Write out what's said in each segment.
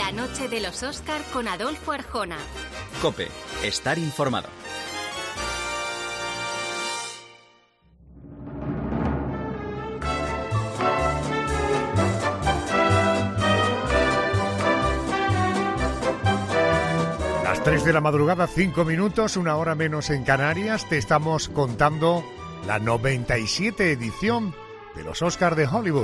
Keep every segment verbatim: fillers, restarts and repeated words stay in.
La noche de los Oscar con Adolfo Arjona. COPE. Estar informado. Las tres de la madrugada, cinco minutos, una hora menos en Canarias. Te estamos contando la noventa y siete edición de los Oscar de Hollywood.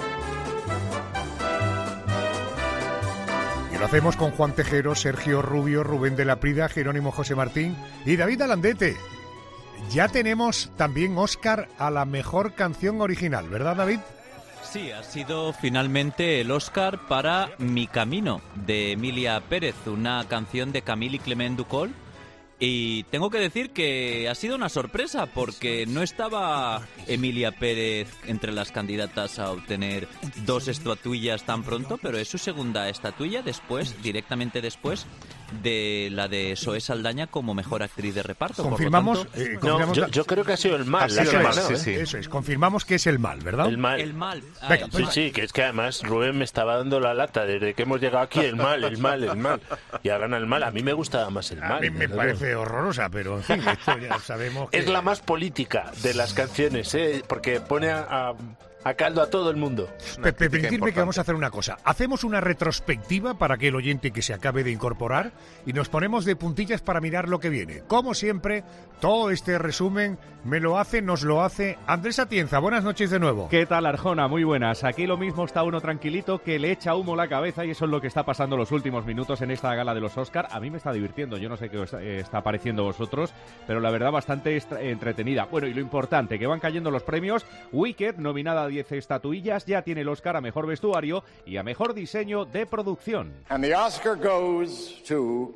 Y lo hacemos con Juan Tejero, Sergio Rubio, Rubén de la Prida, Jerónimo José Martín y David Alandete. Ya tenemos también Oscar a la mejor canción original, ¿verdad, David? Sí, ha sido finalmente el Oscar para Mi Camino, de Emilia Pérez, una canción de Camille y Clement Ducol. Y tengo que decir que ha sido una sorpresa, porque no estaba Emilia Pérez entre las candidatas a obtener dos estatuillas tan pronto, pero es su segunda estatuilla después, directamente después de la de Zoe Saldaña como mejor actriz de reparto. Confirmamos. Por lo tanto, eh, confirmamos no, yo, yo creo que ha sido el mal. La eso, que es, ganó, sí, ¿eh? sí. Eso es, confirmamos que es el mal, ¿verdad? El mal. El mal. Ah, Venga, el Sí, mal. sí, que es que además Rubén me estaba dando la lata desde que hemos llegado aquí, el mal, el mal, el mal. Y ahora gana el mal. A mí me gustaba más el mal. A mí me ¿no? parece horrorosa, pero en fin, esto ya sabemos que... Es la más política de las canciones, ¿eh? Porque pone a, a, a caldo a todo el mundo. Pepe, permitidme que vamos a hacer una cosa. Hacemos una retrospectiva para que el oyente que se acabe de incorporar y nos ponemos de puntillas para mirar lo que viene. Como siempre, todo este resumen me lo hace, nos lo hace Andrés Atienza. Buenas noches de nuevo. ¿Qué tal, Arjona? Muy buenas. Aquí lo mismo está uno tranquilito que le echa humo la cabeza, y eso es lo que está pasando los últimos minutos en esta gala de los Oscar. A mí me está divirtiendo, yo no sé qué os está pareciendo a vosotros, pero la verdad bastante entretenida. Bueno, y lo importante, que van cayendo los premios. Wicked, nominada a diez estatuillas, ya tiene el Oscar a Mejor Vestuario y a Mejor Diseño de Producción. And the Oscar goes to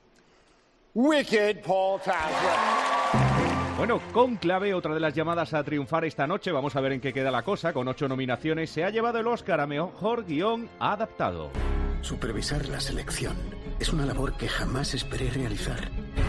Wicked, Paul Tazewell. Bueno, Cónclave, otra de las llamadas a triunfar esta noche. Vamos a ver en qué queda la cosa. Con ocho nominaciones se ha llevado el Oscar a Mejor Guión Adaptado. Supervisar la selección es una labor que jamás esperé realizar.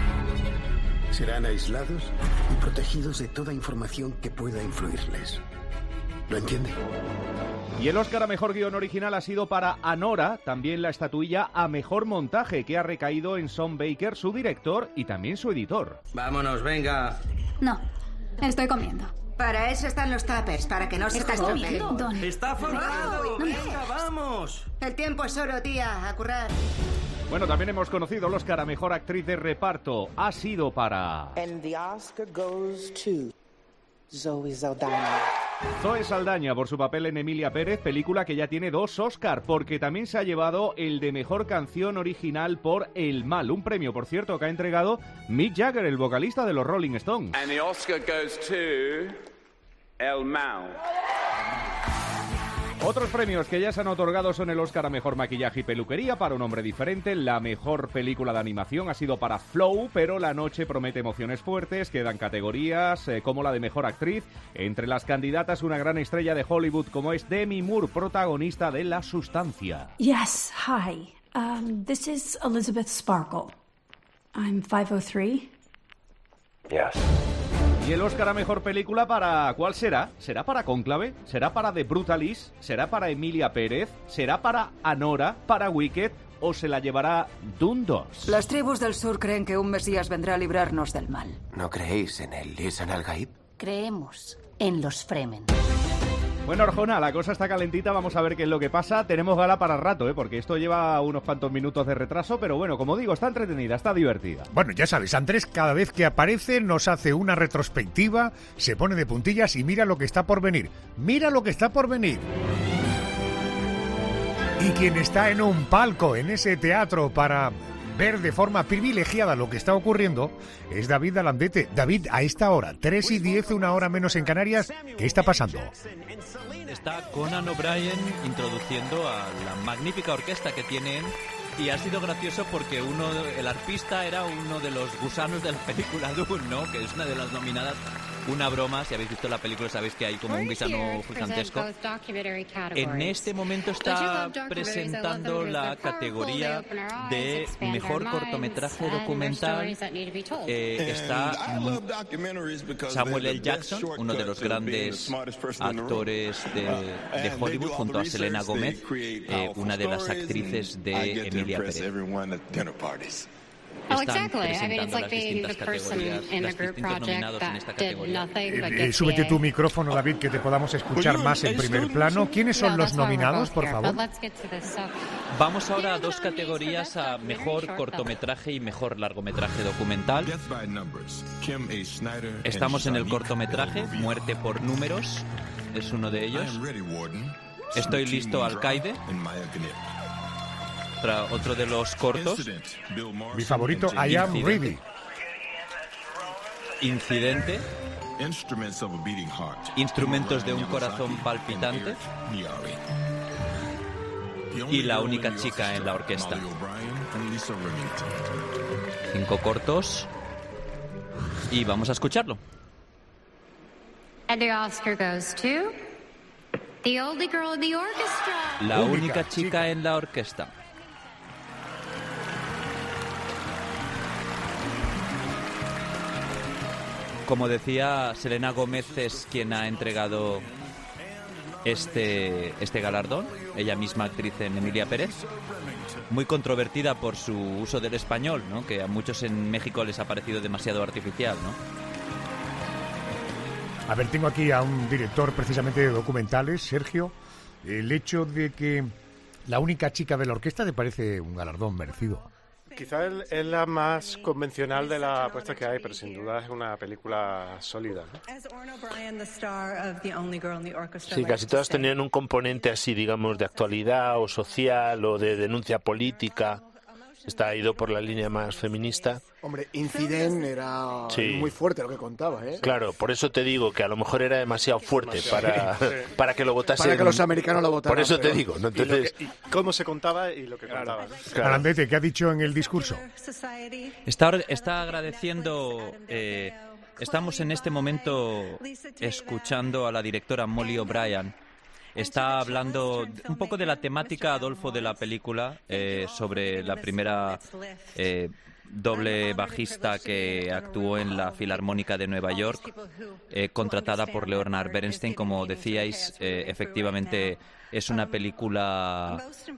Serán aislados y protegidos de toda información que pueda influirles. ¿Lo entiende? Y el Oscar a Mejor Guión Original ha sido para Anora, también la estatuilla a Mejor Montaje, que ha recaído en Sean Baker, su director, y también su editor. Vámonos, venga. No, estoy comiendo. Para eso están los tuppers, para que no se ¿Estás comiendo? ¿Dónde? ¡Está forrado! No me ¡Venga, jodas. vamos! El tiempo es oro, tía, a currar. Bueno, también hemos conocido el Oscar a Mejor Actriz de Reparto. Ha sido para And the Oscar goes to Zoe Saldana. Zoe Saldaña por su papel en Emilia Pérez, película que ya tiene dos Oscar, porque también se ha llevado el de Mejor Canción Original por El Mal, un premio, por cierto, que ha entregado Mick Jagger, el vocalista de los Rolling Stones. And the Oscar goes to El Mal. Otros premios que ya se han otorgado son el Oscar a Mejor Maquillaje y Peluquería para Un Hombre Diferente. La mejor película de animación ha sido para Flow, pero la noche promete emociones fuertes. Quedan categorías eh, como la de Mejor Actriz. Entre las candidatas, una gran estrella de Hollywood como es Demi Moore, protagonista de La Sustancia. Yes, hi. Um, this is Elizabeth Sparkle. I'm five oh three. Yes. Y el Oscar a Mejor Película para... ¿cuál será? ¿Será para Cónclave? ¿Será para The Brutalist? ¿Será para Emilia Pérez? ¿Será para Anora? ¿Para Wicked? ¿O se la llevará Dune dos? Las tribus del sur creen que un Mesías vendrá a librarnos del mal. ¿No creéis en el Lisan al-Gaib? Creemos en los Fremen. Bueno, Arjona, la cosa está calentita, vamos a ver qué es lo que pasa. Tenemos gala para rato, ¿eh? Porque esto lleva unos cuantos minutos de retraso, pero bueno, como digo, está entretenida, está divertida. Bueno, ya sabes, Andrés cada vez que aparece nos hace una retrospectiva, se pone de puntillas y mira lo que está por venir. Mira lo que está por venir. Y quien está en un palco, en ese teatro, para ver de forma privilegiada lo que está ocurriendo, es David Alandete. David, a esta hora, tres y diez, una hora menos en Canarias, ¿qué está pasando? Está Conan O'Brien introduciendo a la magnífica orquesta que tienen, y ha sido gracioso porque uno, el arpista era uno de los gusanos de la película Dune, ¿no? Que es una de las nominadas una broma. Si habéis visto la película sabéis que hay como un gusano gigantesco. En este momento está presentando la categoría de mejor cortometraje documental. Eh, está Samuel L. Jackson, uno de los grandes actores de, de Hollywood, junto a Selena Gomez, eh, una de las actrices de Emilia Pérez. Oh, Están exactly. I mean, presentando it's like las being the distintas person categorías, in a las group distintos project nominados en esta that did categoría. nothing but Eh, get súbete P A. tu micrófono, David, que te podamos escuchar más en primer plano. ¿Quiénes son No, los that's why we're nominados, both por here. favor? But let's get to this stuff. Vamos ahora a dos categorías, a mejor cortometraje y mejor largometraje documental. Estamos en el cortometraje, Muerte por números, es uno de ellos. Estoy listo, Alcaide. Otra- Otro de los cortos. Mi favorito, I Am Incidente. Ready. Incidente. Instrumentos de un corazón palpitante. Y La única chica en la orquesta. Cinco cortos. Y vamos a escucharlo. And the Oscar goes to The Only Girl in the Orchestra. La única chica en la orquesta. Como decía, Selena Gómez es quien ha entregado este, este galardón, ella misma actriz en Emilia Pérez, muy controvertida por su uso del español, ¿no? Que a muchos en México les ha parecido demasiado artificial, ¿no? A ver, tengo aquí a un director precisamente de documentales, Sergio. El hecho de que La única chica de la orquesta te parece un galardón merecido. Quizá es es la más convencional de las apuestas que hay, pero sin duda es una película sólida, ¿no? Sí, casi todas tenían un componente así, digamos, de actualidad o social o de denuncia política. Está ido por la línea más feminista. Hombre, Incident era Sí. muy fuerte lo que contaba, ¿eh? Claro, por eso te digo que a lo mejor era demasiado fuerte para, Sí. para que lo votasen. Para que los americanos lo votaran. Por eso te pero- digo, ¿no? Y lo Entonces, que- y cómo se contaba y lo que contaba. ¿no? claro. Arandete, ¿qué ha dicho en el discurso? Está, está agradeciendo... eh, estamos en este momento escuchando a la directora Molly O'Brien. Está hablando un poco de la temática, Adolfo, de la película, eh, sobre la primera eh, doble bajista que actuó en la Filarmónica de Nueva York, eh, contratada por Leonard Bernstein. Como decíais, eh, efectivamente es una película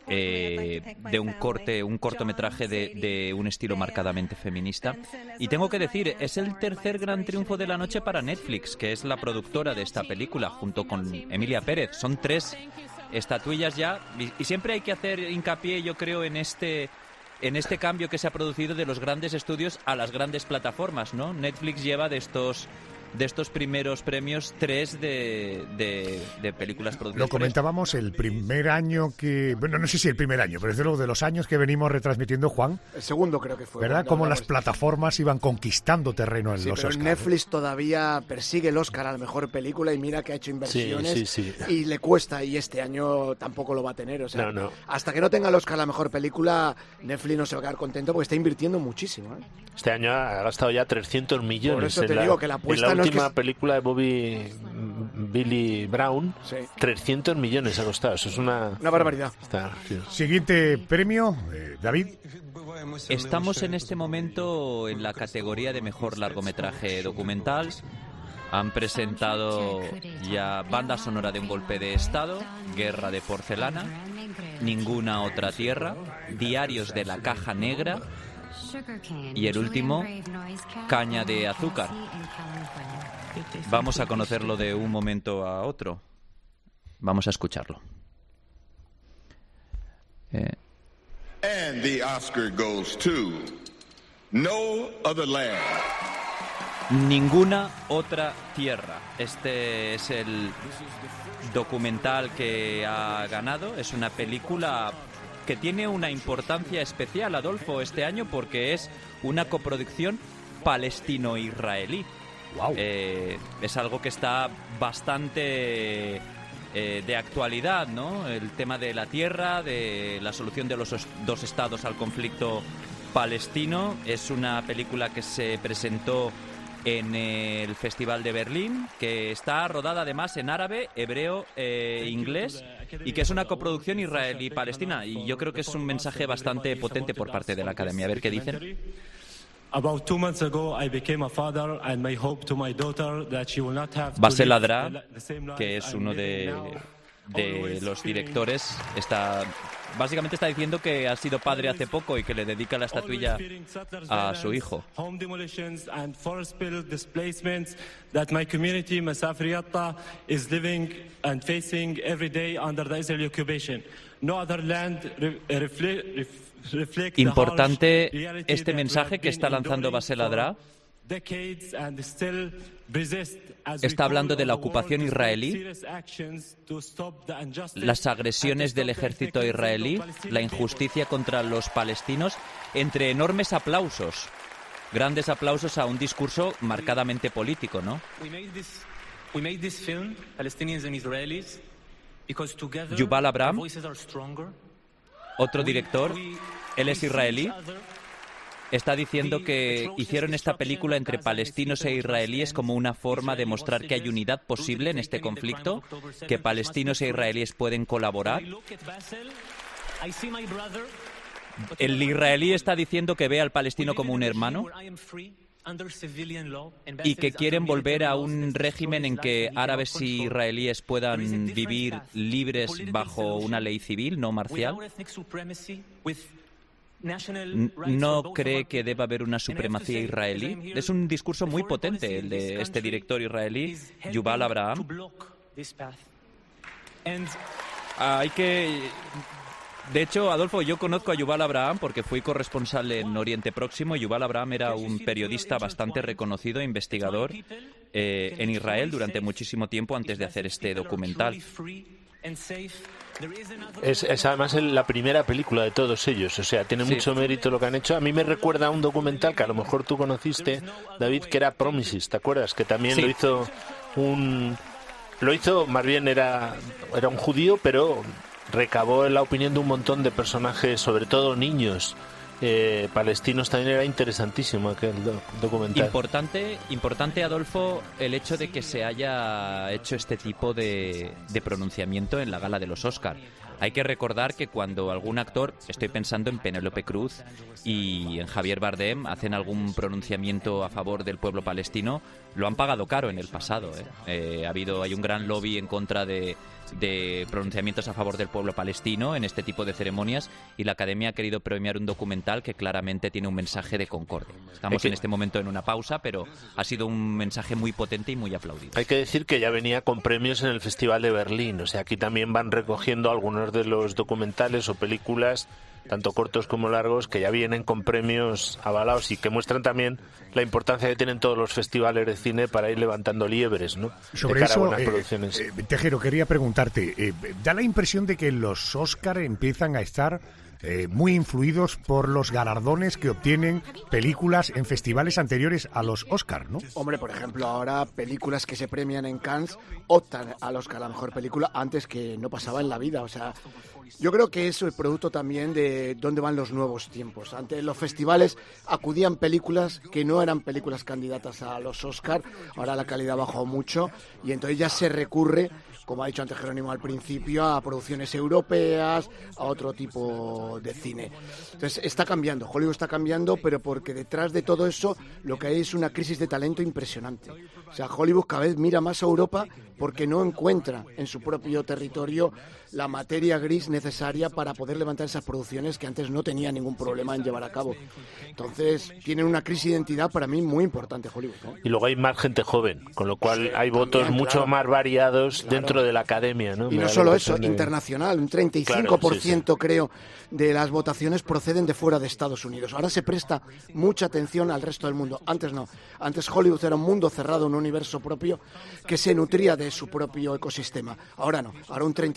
eh, de un corte, un cortometraje de, de un estilo marcadamente feminista. Y tengo que decir, es el tercer gran triunfo de la noche para Netflix, que es la productora de esta película, junto con Emilia Pérez. Son tres estatuillas ya, y, y siempre hay que hacer hincapié, yo creo, en este... en este cambio que se ha producido de los grandes estudios a las grandes plataformas, ¿no? Netflix lleva de estos de estos primeros premios tres de, de, de películas producidas. Lo comentábamos el primer año que... Bueno, no sé si el primer año, pero desde luego de los años que venimos retransmitiendo, Juan. El segundo creo que fue. ¿Verdad? cuando Cómo las hablamos- plataformas iban conquistando terreno en Sí, los pero Oscars. Netflix todavía persigue el Oscar a la mejor película y mira que ha hecho inversiones Sí, sí, sí. y le cuesta, y este año tampoco lo va a tener. O sea, No, no. hasta que no tenga el Oscar a la mejor película, Netflix no se va a quedar contento porque está invirtiendo muchísimo, ¿eh? Este año ha gastado ya trescientos millones. Por eso en te la, digo que la en apuesta la no es última que- película de Bobby Billy Brown, Sí. trescientos millones ha costado. Eso es una... Una barbaridad. Está, sí. Siguiente premio, eh, David. Estamos en este momento en la categoría de mejor largometraje documental. Han presentado ya Banda sonora de un golpe de estado, Guerra de porcelana, Ninguna otra tierra, Diarios de la caja negra y el último, Caña de azúcar. Vamos a conocerlo de un momento a otro. Vamos a escucharlo. Eh, And the Oscar goes to No Other Land. Ninguna otra tierra. Este es el documental que ha ganado. Es una película que tiene una importancia especial, Adolfo, este año, porque es una coproducción palestino-israelí. Wow. Eh, es algo que está bastante eh, de actualidad, ¿no? El tema de la tierra, de la solución de los os- dos estados al conflicto palestino. Es una película que se presentó en el Festival de Berlín, que está rodada además en árabe, hebreo e inglés, y que es una coproducción israelí-palestina. Y yo creo que es un mensaje bastante potente por parte de la Academia. A ver qué dicen. Basel Adra, que es uno de, de los directores, está... Básicamente está diciendo que ha sido padre hace poco y que le dedica la estatuilla a su hijo. Importante este mensaje que está lanzando Basel Adra. Está hablando de la ocupación israelí, las agresiones del ejército israelí, la injusticia contra los palestinos, entre enormes aplausos, grandes aplausos a un discurso marcadamente político, ¿no? Yuval Abraham, otro director, él es israelí. Está diciendo que hicieron esta película entre palestinos e israelíes como una forma de mostrar que hay unidad posible en este conflicto, que palestinos e israelíes pueden colaborar. El israelí está diciendo que ve al palestino como un hermano y que quieren volver a un régimen en que árabes y israelíes puedan vivir libres bajo una ley civil, no marcial. No cree que deba haber una supremacía israelí. Es un discurso muy potente el de este director israelí, Yuval Abraham. Hay que... De hecho, Adolfo, yo conozco a Yuval Abraham porque fui corresponsal en Oriente Próximo. Yuval Abraham era un periodista bastante reconocido, investigador eh, en Israel durante muchísimo tiempo antes de hacer este documental. Es, es además la primera película de todos ellos, o sea, tiene sí. mucho mérito lo que han hecho. A mí me recuerda a un documental que a lo mejor tú conociste, David, que era Promises, ¿te acuerdas? Que también sí. lo hizo un... Lo hizo, más bien era, era un judío, pero recabó la opinión de un montón de personajes, sobre todo niños eh, palestinos. También era interesantísimo aquel do- documental. Importante, importante, Adolfo, el hecho de que se haya hecho este tipo de, de pronunciamiento en la gala de los Oscar. Hay que recordar que cuando algún actor, estoy pensando en Penélope Cruz y en Javier Bardem, hacen algún pronunciamiento a favor del pueblo palestino, lo han pagado caro en el pasado. ¿eh? Eh, ha habido, hay un gran lobby en contra de, de pronunciamientos a favor del pueblo palestino en este tipo de ceremonias, y la Academia ha querido premiar un documental que claramente tiene un mensaje de concordia. Estamos que... en este momento en una pausa, pero ha sido un mensaje muy potente y muy aplaudido. Hay que decir que ya venía con premios en el Festival de Berlín, o sea, aquí también van recogiendo algunos de los documentales o películas, tanto cortos como largos, que ya vienen con premios avalados y que muestran también la importancia que tienen todos los festivales de cine para ir levantando liebres, ¿no? Sobre de cara eso, a buenas eh, producciones. Eh, Tejero, quería preguntarte, eh, da la impresión de que los Oscar empiezan a estar eh, muy influidos por los galardones que obtienen películas en festivales anteriores a los Oscar, ¿no? Hombre, por ejemplo, ahora películas que se premian en Cannes optan al Oscar a la mejor película, antes que no pasaba en la vida. O sea, yo creo que eso es producto también de dónde van los nuevos tiempos. Antes los festivales acudían películas que no eran películas candidatas a los Oscar, ahora la calidad bajó mucho y entonces ya se recurre, como ha dicho antes Jerónimo al principio, a producciones europeas, a otro tipo de cine. Entonces está cambiando, Hollywood está cambiando, pero porque detrás de todo eso lo que hay es una crisis de talento impresionante. O sea, Hollywood cada vez mira más a Europa porque no encuentra en su propio territorio la materia gris necesaria para poder levantar esas producciones que antes no tenían ningún problema en llevar a cabo. Entonces tienen una crisis de identidad para mí muy importante Hollywood, ¿no? Y luego hay más gente joven, con lo cual sí, hay votos también, mucho claro. más variados claro. dentro de la academia, ¿no? Y Me no solo eso, de... internacional, un treinta y cinco por ciento claro, sí, sí. creo de las votaciones proceden de fuera de Estados Unidos. Ahora se presta mucha atención al resto del mundo. Antes no. Antes Hollywood era un mundo cerrado, un universo propio que se nutría de su propio ecosistema. Ahora no. Ahora un treinta y cinco por ciento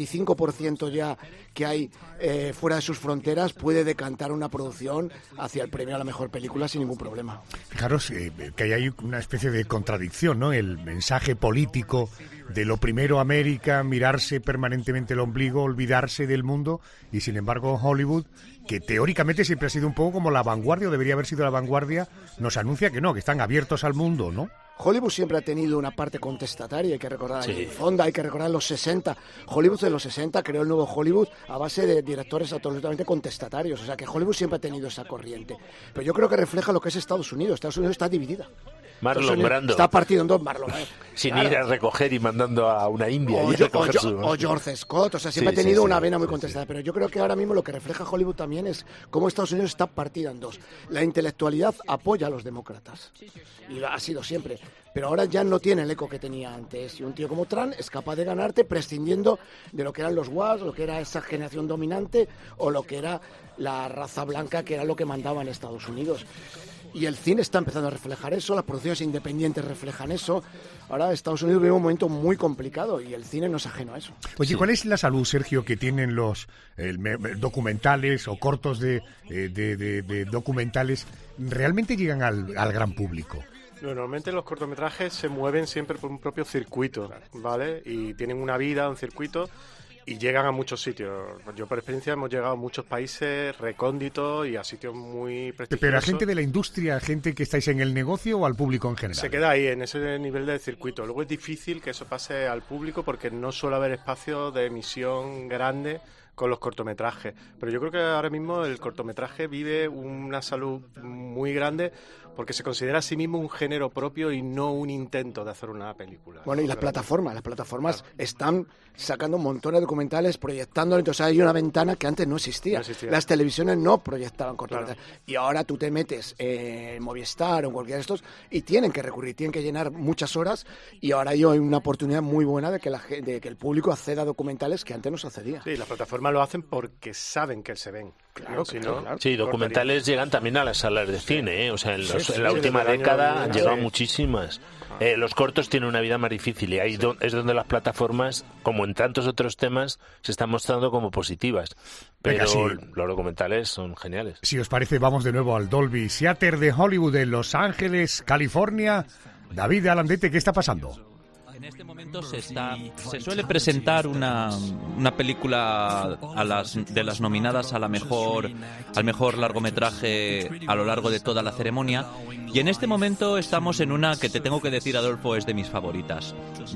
por ciento ya que hay eh, fuera de sus fronteras puede decantar una producción hacia el premio a la mejor película sin ningún problema. Fijaros eh, que hay una especie de contradicción, ¿no? El mensaje político de lo primero América, mirarse permanentemente el ombligo, olvidarse del mundo, y sin embargo Hollywood, que teóricamente siempre ha sido un poco como la vanguardia, o debería haber sido la vanguardia, nos anuncia que no, que están abiertos al mundo, ¿no? Hollywood siempre ha tenido una parte contestataria, hay que recordar Sí. a Jane Fonda, hay que recordar los sesenta. Hollywood de los sesenta creó el nuevo Hollywood a base de directores absolutamente contestatarios, o sea que Hollywood siempre ha tenido esa corriente. Pero yo creo que refleja lo que es Estados Unidos. Estados Unidos está dividida. Marlon Brando. Está partido en dos, Marlon. Sin Claro. ir a recoger y mandando a una India. O, y a yo- o recoger yo- su- o George Scott, o sea, siempre Sí, ha tenido sí, una sí, vena muy sí, contestada, pero yo creo que ahora mismo lo que refleja Hollywood también es cómo Estados Unidos está partida en dos. La intelectualidad apoya a los demócratas, y lo ha sido siempre, pero ahora ya no tiene el eco que tenía antes, y un tío como Trump es capaz de ganarte prescindiendo de lo que eran los W A S, lo que era esa generación dominante, o lo que era la raza blanca, que era lo que mandaba en Estados Unidos. Y el cine está empezando a reflejar eso, las producciones independientes reflejan eso. Ahora Estados Unidos vive un momento muy complicado y el cine no es ajeno a eso. Oye, ¿cuál es la salud, Sergio, que tienen los eh, me- documentales o cortos de, eh, de, de- de documentales? ¿Realmente llegan al, al gran público? Normalmente los cortometrajes se mueven siempre por un propio circuito, ¿vale? Y tienen una vida, un circuito, y llegan a muchos sitios. Yo por experiencia hemos llegado a muchos países recónditos y a sitios muy prestigiosos. ¿Pero a gente de la industria, gente que estáis en el negocio o al público en general? Se queda ahí, en ese nivel del circuito. Luego es difícil que eso pase al público porque no suele haber espacio de emisión grande con los cortometrajes. Pero yo creo que ahora mismo el cortometraje vive una salud muy grande porque se considera a sí mismo un género propio y no un intento de hacer una película. Bueno, y las Pero- plataformas, las plataformas están sacando un montón de documentales, proyectándolo, entonces hay una ventana que antes no existía. No existía. Las televisiones no proyectaban cortometrajes. Y ahora tú te metes en Movistar o en cualquiera de estos y tienen que recurrir, tienen que llenar muchas horas, y ahora hay una oportunidad muy buena de que, la, ge- de que el público acceda a documentales que antes no se accedía. Sí, las plataformas lo hacen porque saben que se ven. Claro, Si claro, no, claro. Sí, documentales llegan también a las salas de cine, ¿eh? O sea, en, los- Sí, sí, en la sí, última desde el año década dos han mil, llegado sí. muchísimas. Eh, los cortos tienen una vida más difícil y ahí do- es donde las plataformas, como en tantos otros temas, se están mostrando como positivas. Pero Venga, sí. los documentales son geniales. Si os parece, vamos de nuevo al Dolby Theater de Hollywood en Los Ángeles, California. David Alandete, ¿qué está pasando? En este momento se está se suele presentar una, una película a las de las nominadas a la mejor al mejor largometraje a lo largo de toda la ceremonia, y en este momento estamos en una que te tengo que decir, Adolfo, es de mis favoritas.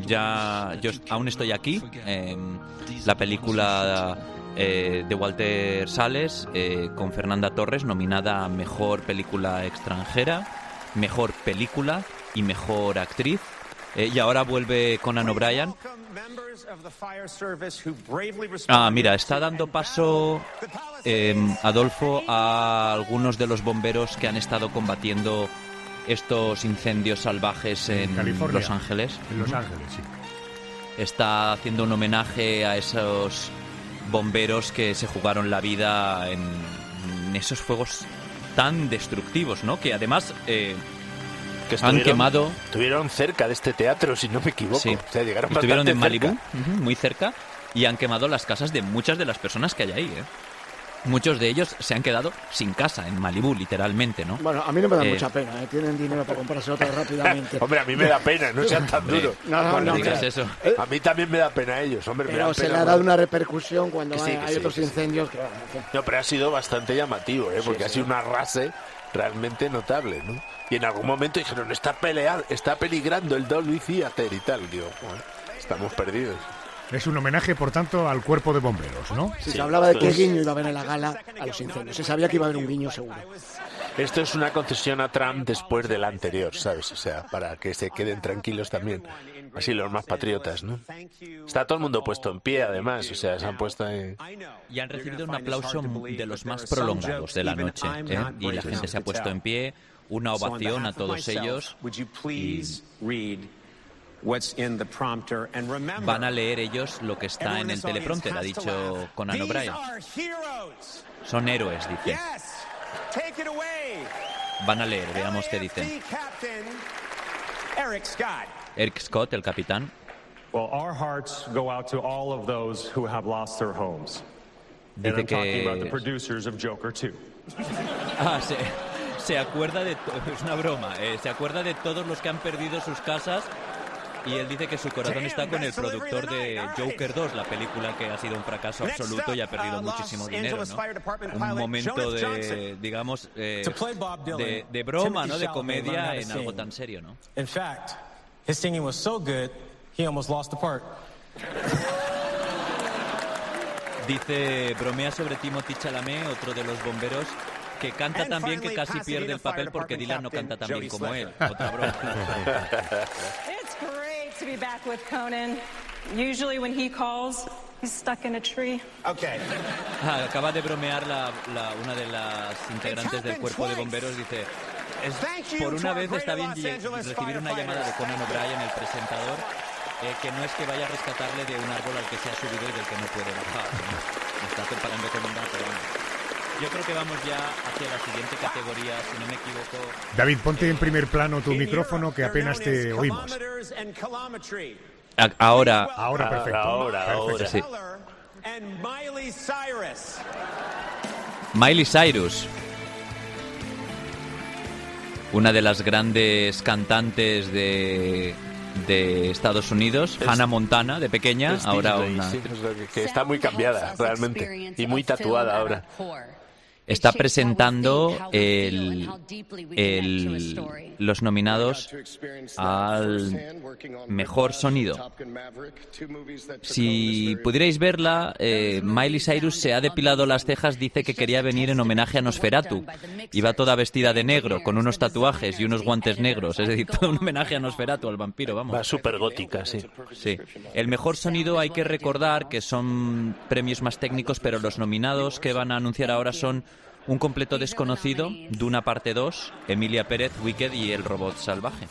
Ya yo aún estoy aquí, eh, la película eh, de Walter Sales eh, con Fernanda Torres, nominada a mejor película extranjera, mejor película y mejor actriz. Eh, y ahora vuelve Conan O'Brien. Ah, mira, está dando paso eh, Adolfo a algunos de los bomberos que han estado combatiendo estos incendios salvajes en California. Los Ángeles. En Los Ángeles, sí. Está haciendo un homenaje a esos bomberos que se jugaron la vida en, en esos fuegos tan destructivos, ¿no? Que además eh, Que han estuvieron- quemado... Estuvieron cerca de este teatro, si no me equivoco. Sí. O sea, llegaron Estuvieron bastante en Malibú, cerca. ujú, muy cerca, y han quemado las casas de muchas de las personas que hay ahí, ¿eh? Muchos de ellos se han quedado sin casa en Malibú, literalmente, ¿no? Bueno, a mí no me da Eh, mucha pena, ¿eh? Tienen dinero para comprarse otra rápidamente. Hombre, a mí me da pena, no sean tan Hombre, duros. no, no, Cuando no, digas hombre. eso. A mí también me da pena a ellos, hombre. me Pero da se pena, le ha bueno. dado una repercusión cuando Que sí, hay, que hay sí, otros que sí. incendios que, bueno, en fin. No, pero ha sido bastante llamativo, ¿eh? Porque Sí, ha sí. sido un arrase realmente notable, ¿no? Y en algún momento dijeron, está peleando, está peligrando el Dolby Theater y tal. Digo, bueno, estamos perdidos. Es un homenaje, por tanto, al cuerpo de bomberos, ¿no? Si Sí, se hablaba de esto qué es- guiño iba a haber en la gala a los incendios. Se sabía que iba a haber un guiño seguro. Esto es una concesión a Trump después del anterior, ¿sabes? O sea, para que se queden tranquilos también. Así los más patriotas, ¿no? Está todo el mundo puesto en pie, además. O sea, se han puesto ahí... Y han recibido un aplauso de los más prolongados de la noche, ¿eh? Y la gente se ha puesto en pie, una ovación a todos ellos. Y van a leer ellos lo que está en el teleprompter, ha dicho Conan O'Brien. Son héroes, dice. Van a leer, veamos qué dicen. Eric Scott, el capitán. Well, our hearts go out to all of those who have lost their homes. And I'm talking about the producers of Joker two. Ah, se, se acuerda de... Es una broma. Eh, se acuerda de todos los que han perdido sus casas y él dice que su corazón está con el productor de Joker dos, la película que ha sido un fracaso absoluto y ha perdido muchísimo dinero, ¿no? Un momento de, digamos, eh, de, de broma, ¿no? De comedia en algo tan serio, ¿no? In fact, his singing was so good, he almost lost the part. Dice, bromea sobre Timothée Chalamet, otro de los bomberos, que canta tan bien que casi pierde el papel porque Dylan no canta tan bien como él. Otra broma. It's great to be back with Conan. Usually when he calls, he's stuck in a tree. Okay. Ah, acaba de bromear la, la, una de las integrantes del cuerpo de bomberos, dice, es, por una vez está bien recibir una llamada de Conan O'Brien, el presentador, eh, que no es que vaya a rescatarle de un árbol al que se ha subido y del que no puede bajar. Me está comparando con un dato, vamos. Yo creo que vamos ya hacia la siguiente categoría, si no me equivoco. David, ponte en primer plano tu micrófono, que apenas te oímos. Ahora. Ahora, perfecto. Ahora, ahora. Sí. Miley Cyrus. Una de las grandes cantantes de, de Estados Unidos, es, Hannah Montana, de pequeña, es ahora Disney, una... Sí, que, que está muy cambiada, realmente, y muy tatuada ahora. Está presentando el, el, los nominados al mejor sonido. Si pudierais verla, eh, Miley Cyrus se ha depilado las cejas, dice que quería venir en homenaje a Nosferatu. Iba toda vestida de negro, con unos tatuajes y unos guantes negros, es decir, todo un homenaje a Nosferatu, al vampiro, vamos. Va súper gótica, sí. Sí. El mejor sonido hay que recordar que son premios más técnicos, pero los nominados que van a anunciar ahora son Un completo desconocido, Duna parte dos, Emilia Pérez, Wicked y El robot salvaje.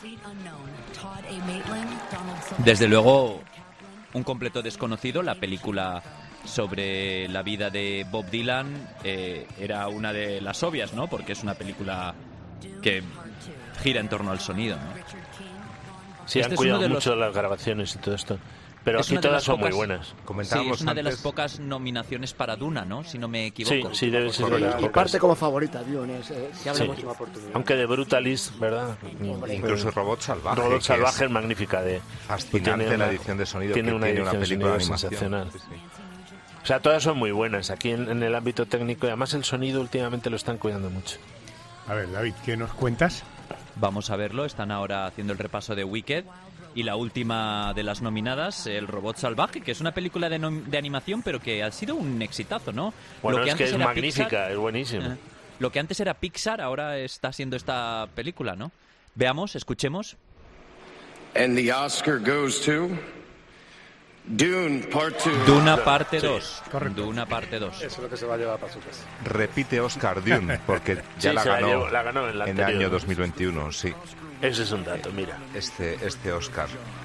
Desde luego, Un completo desconocido, la película sobre la vida de Bob Dylan, eh, era una de las obvias, ¿no? Porque es una película que gira en torno al sonido, ¿no? Sí, este han cuidado los... mucho las grabaciones y todo esto. Pero es aquí todas son pocas, muy buenas. Sí, es una de las pocas nominaciones para Duna, ¿no? Si no me equivoco. Sí, sí, debe ser de las Y pocas. parte como favorita, Dune, eh, si habla Sí. mucho. Aunque de Brutalist, ¿verdad? Incluso Robot Salvaje. Robot que Salvaje es es magnífica. De, fascinante tiene la una- edición de sonido tiene que una tiene edición una de película de sonido animación. sensacional. Sí, sí. O sea, todas son muy buenas aquí en, en el ámbito técnico y además el sonido últimamente lo están cuidando mucho. A ver, David, ¿qué nos cuentas? Vamos a verlo, están ahora haciendo el repaso de Wicked y la última de las nominadas, El robot salvaje, que es una película de, no- de animación pero que ha sido un exitazo, ¿no? Bueno, Lo es que antes es era magnífica, Pixar, es buenísima. eh, lo que antes era Pixar ahora está siendo esta película, ¿no? Veamos, escuchemos. And the Oscar goes to Dune Part two. Duna parte Sí. dos. Duna parte dos. Eso es lo que se va a llevar para su casa. Repite Oscar Dune, porque ya Sí, la, se la ganó llevó- la ganó en la el anterior, año ¿no? dos mil veintiuno, sí. Ese es un dato, mira. Este, este Oscar.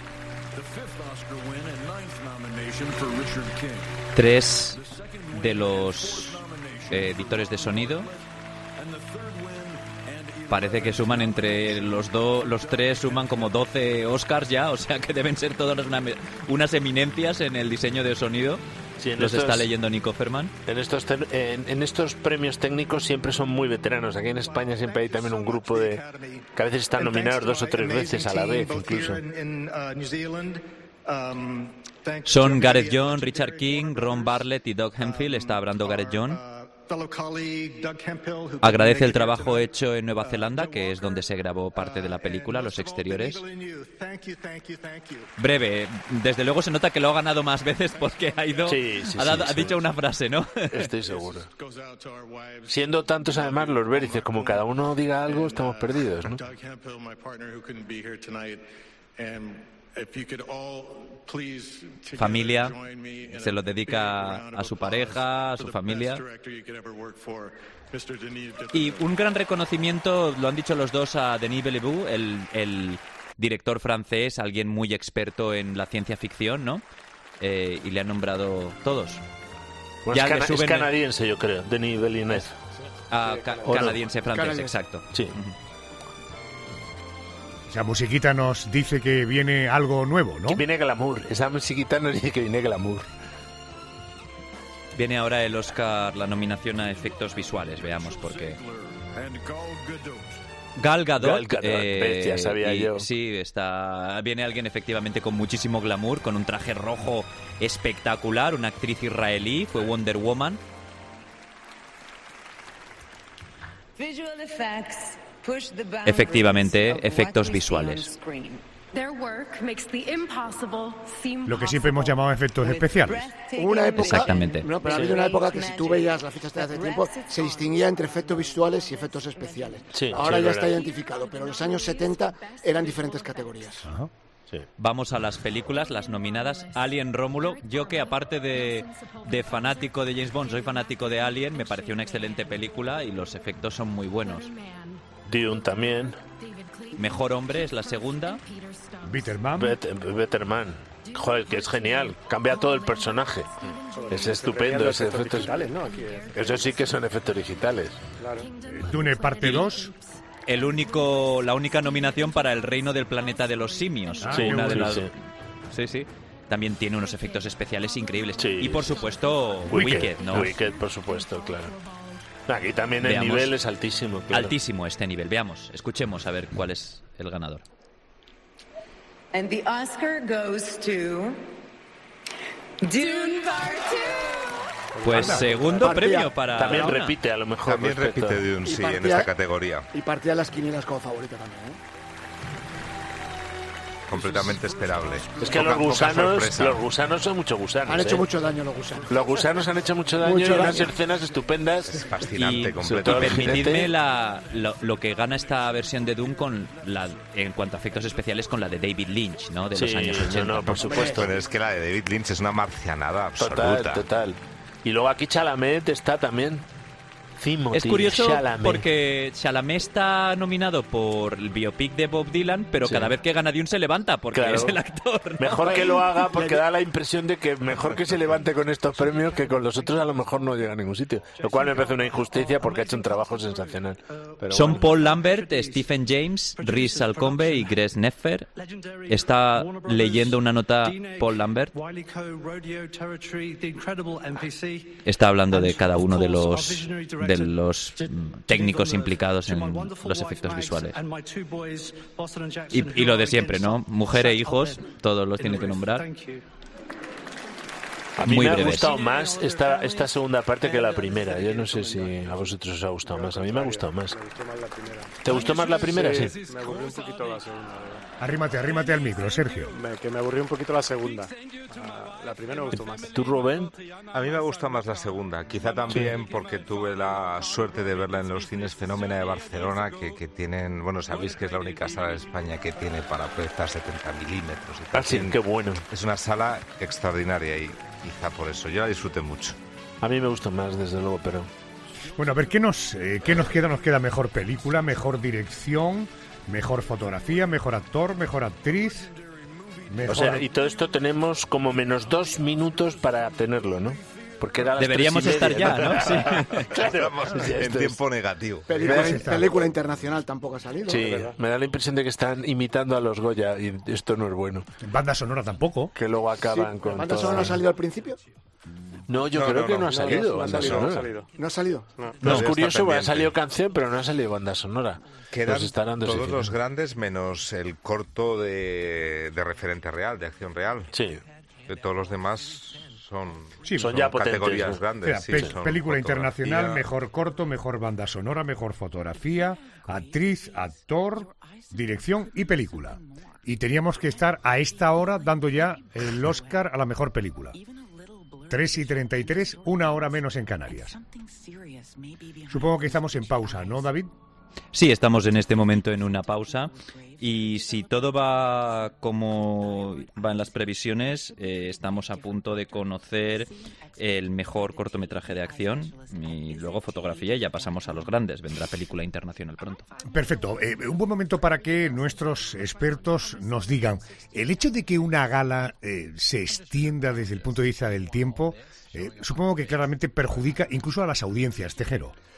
Tres de los eh, editores de sonido parece que suman entre los dos, los tres suman como doce Oscars ya, o sea que deben ser todas una, unas eminencias en el diseño de sonido. Sí, en los estos- está leyendo Nico Ferman. En estos, ter- en, en estos premios técnicos siempre son muy veteranos. Aquí en España siempre hay también un grupo de que a veces están nominados dos o tres veces a la vez, incluso. Son Gareth John, Richard King, Ron Bartlett y Doug Hemphill. Está hablando Gareth John. Agradece el trabajo hecho en Nueva Zelanda, que es donde se grabó parte de la película, los exteriores. Breve, desde luego se nota que lo ha ganado más veces porque ha ido, Sí, sí, ha, dado- sí, ha sí. dicho una frase, ¿no? Estoy seguro. Siendo tantos además los vértices, como cada uno diga algo, estamos perdidos, ¿no? Familia, se lo dedica a su pareja, a su familia. Y un gran reconocimiento, lo han dicho los dos, a Denis Villeneuve, el, el director francés, alguien muy experto en la ciencia ficción, ¿no? Eh, y le han nombrado todos. Bueno, Ya es, le cana- es suben- canadiense, yo creo, Denis Villeneuve. Ah, ca- ¿O no? canadiense, francés, Canadiense. exacto. Sí. Ujú. Esa musiquita nos dice que viene algo nuevo, ¿no? Que viene glamour. Esa musiquita nos dice que viene glamour. Viene ahora el Oscar, la nominación a efectos visuales, veamos por qué. Gal Gadot, Gal Gadot, eh, ves, ya sabía y, yo. Sí, está, viene alguien efectivamente con muchísimo glamour, con un traje rojo espectacular, una actriz israelí, fue Wonder Woman. Efectivamente, efectos visuales. Lo que siempre hemos llamado efectos especiales. Hubo una época, Exactamente. No, pero ha habido una época que si tú veías las fichas de hace tiempo, se distinguía entre efectos visuales y efectos especiales. Sí, Ahora sí, ya es está verdad. identificado, pero en los años setenta eran diferentes categorías. Ajá. Sí. Vamos a las películas, las nominadas. Alien Rómulo. Yo que aparte de, de fanático de James Bond, soy fanático de Alien, me pareció una excelente película y los efectos son muy buenos. Dune también. Mejor hombre es la segunda. Bitterman. Bet- Betterman. Joder, que es genial. Cambia todo el personaje. Es estupendo. Los Ese efectos efectos... digitales, ¿no? Aquí, Eso sí que son efectos digitales. claro. Dune parte dos. El único, la única nominación para El reino del planeta de los simios. Ah, Sí, una de sí, las... sí. sí, sí. También tiene unos efectos especiales increíbles. Sí, y por sí. supuesto, Wicked, Wicked, ¿no? Wicked, por supuesto, claro. Aquí también el Veamos. nivel es altísimo. Claro. Altísimo este nivel. Veamos, escuchemos a ver cuál es el ganador. And the Oscar goes to Dune Part two. Pues segundo Partía. premio para... También Gaona. repite, a lo mejor. También respecto- repite Dune, Y sí, en partía- esta categoría. Y partía las quinielas como favorita también, ¿eh? Completamente esperable. Es que Poca- los poca gusanos, sorpresa. los gusanos son muchos gusanos. Han hecho ¿eh? mucho daño los gusanos. Los gusanos han hecho mucho daño Mucho y unas daño. escenas estupendas. Es fascinante, Y, y completamente. permitidme la, lo, lo que gana esta versión de Doom con la, en cuanto a efectos especiales con la de David Lynch, ¿no? De Sí, los años no, ochenta. no, por supuesto. Pero es que la de David Lynch es una marcianada Total, absoluta. total. Y luego aquí Chalamet está también. Timothy Es curioso Chalamet. porque Chalamet está nominado por el biopic de Bob Dylan, pero Sí. cada vez que gana Dune se levanta porque Claro. es el actor, ¿no? Mejor que lo haga porque da la impresión de que mejor que se levante con estos premios que con los otros a lo mejor no llega a ningún sitio. Lo cual me parece una injusticia porque ha hecho un trabajo sensacional. Pero Son bueno. Paul Lambert, Stephen James, Rhys Alcombe y Greg Neffer. Está leyendo una nota Paul Lambert. Está hablando de cada uno de los de los mm, técnicos implicados en los efectos visuales. Y, y lo de siempre, ¿no? Mujer e hijos, todos los tiene que nombrar. A mí Muy me ha breves. gustado más esta, esta segunda parte que la primera. Yo no sé si a vosotros os ha gustado más. A mí me ha gustado más. ¿Te gustó más la primera? Sí. Me aburrió un poquito la segunda. Arrímate, arrímate al micro, Sergio. Me- que me aburrió un poquito la segunda. Ah, la primera me gustó más. ¿Tú, Rubén? A mí me gusta más la segunda, quizá también porque tuve la suerte de verla en los cines Fenómena de Barcelona, que, que tienen, bueno, sabéis que es la única sala de España que tiene para proyectar setenta milímetros. Y tal. Ah, sí, qué bueno. Es una sala extraordinaria y quizá por eso, yo la disfruté mucho. A mí me gustó más, desde luego, pero... Bueno, a ver, ¿qué nos, eh, ¿qué nos queda? Nos queda mejor película, mejor dirección, mejor fotografía, mejor actor, mejor actriz, mejor... O sea, y todo esto tenemos como menos dos minutos para tenerlo, ¿no? Porque era las Deberíamos tres y estar media, ya, ¿no? Sí. Claro, Estamos ya en esto es- tiempo negativo. Película, Sí, está. película internacional tampoco ha salido. Sí, me da la impresión de que están imitando a los Goya y esto no es bueno. Banda sonora tampoco. Que luego acaban Sí, con ¿La banda toda- sonora no ha salido al principio? No, yo No, creo no, que no. no ha No, salido no ha banda salido, no ha sonora. salido. ¿No ha salido? No. No, es Todavía está curioso, porque ha pendiente. salido canción, pero no ha salido banda sonora. Quedan Pues estarán todos dosificados. los grandes menos el corto de, de referente real, de acción real. Sí. De todos los demás son, Sí, son ya potentes, categorías ¿no? grandes. Mira, sí, pe- son película fotografía. internacional, mejor corto, mejor banda sonora, mejor fotografía, actriz, actor, dirección y película. Y teníamos que estar a esta hora dando ya el Oscar a la mejor película. tres y treinta y tres, una hora menos en Canarias. Supongo que estamos en pausa, ¿no, David? Sí, estamos en este momento en una pausa y si todo va como va en las previsiones, eh, estamos a punto de conocer el mejor cortometraje de acción y luego fotografía y ya pasamos a los grandes. Vendrá película internacional pronto. Perfecto. Eh, un buen momento para que nuestros expertos nos digan, el hecho de que una gala eh, se extienda desde el punto de vista del tiempo, eh, supongo que claramente perjudica incluso a las audiencias, Tejero.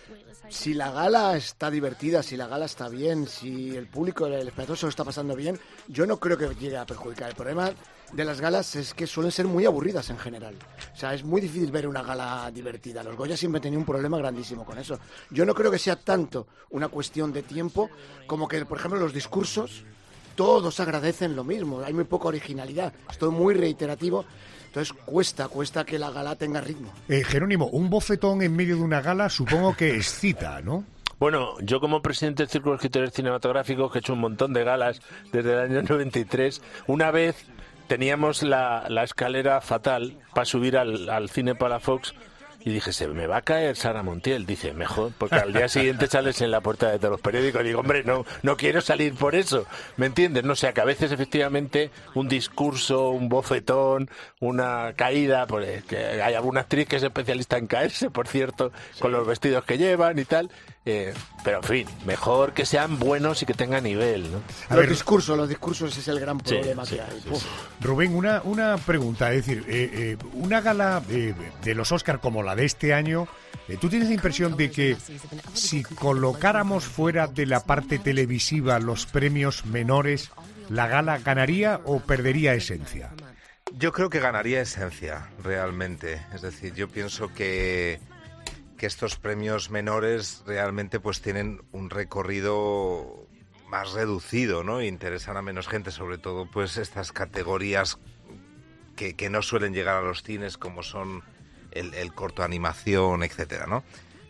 si la gala está divertida, si la gala está bien, si el público, el espectador se lo está pasando bien, yo no creo que llegue a perjudicar. El problema de las galas es que suelen ser muy aburridas en general. O sea, es muy difícil ver una gala divertida. Los Goya siempre han tenido un problema grandísimo con eso. Yo no creo que sea tanto una cuestión de tiempo como que, por ejemplo, los discursos, todos agradecen lo mismo. Hay muy poca originalidad. Es todo muy reiterativo. Entonces cuesta, cuesta que la gala tenga ritmo. Eh, Jerónimo, un bofetón en medio de una gala supongo que excita, ¿no? Bueno, yo como presidente del Círculo de Escritores Cinematográficos, que he hecho un montón de galas desde el año noventa y tres, una vez teníamos la, la escalera fatal para subir al, al cine Palafox y dije, se me va a caer Sara Montiel. Dice, mejor, porque al día siguiente sales en la puerta de todos los periódicos. Digo, hombre, no, no quiero salir por eso, ¿me entiendes? No sé, que a veces efectivamente un discurso, un bofetón, una caída, pues, que hay alguna actriz que es especialista en caerse, por cierto, con los vestidos que llevan y tal. Eh, pero en fin, mejor que sean buenos y que tengan nivel, ¿no? A los ver, discursos, los discursos es el gran problema sí, que sí, hay. Sí, sí. Rubén, una, una pregunta, es decir, eh, eh, una gala eh, de los Oscar como la de este año, eh, ¿tú tienes la impresión de que si colocáramos fuera de la parte televisiva los premios menores, la gala ganaría o perdería esencia? Yo creo que ganaría esencia, realmente. Es decir, yo pienso que... que estos premios menores realmente pues tienen un recorrido más reducido, ¿no? Interesan a menos gente, sobre todo pues estas categorías que, que no suelen llegar a los cines, como son el, el corto animación, etcétera, ¿no?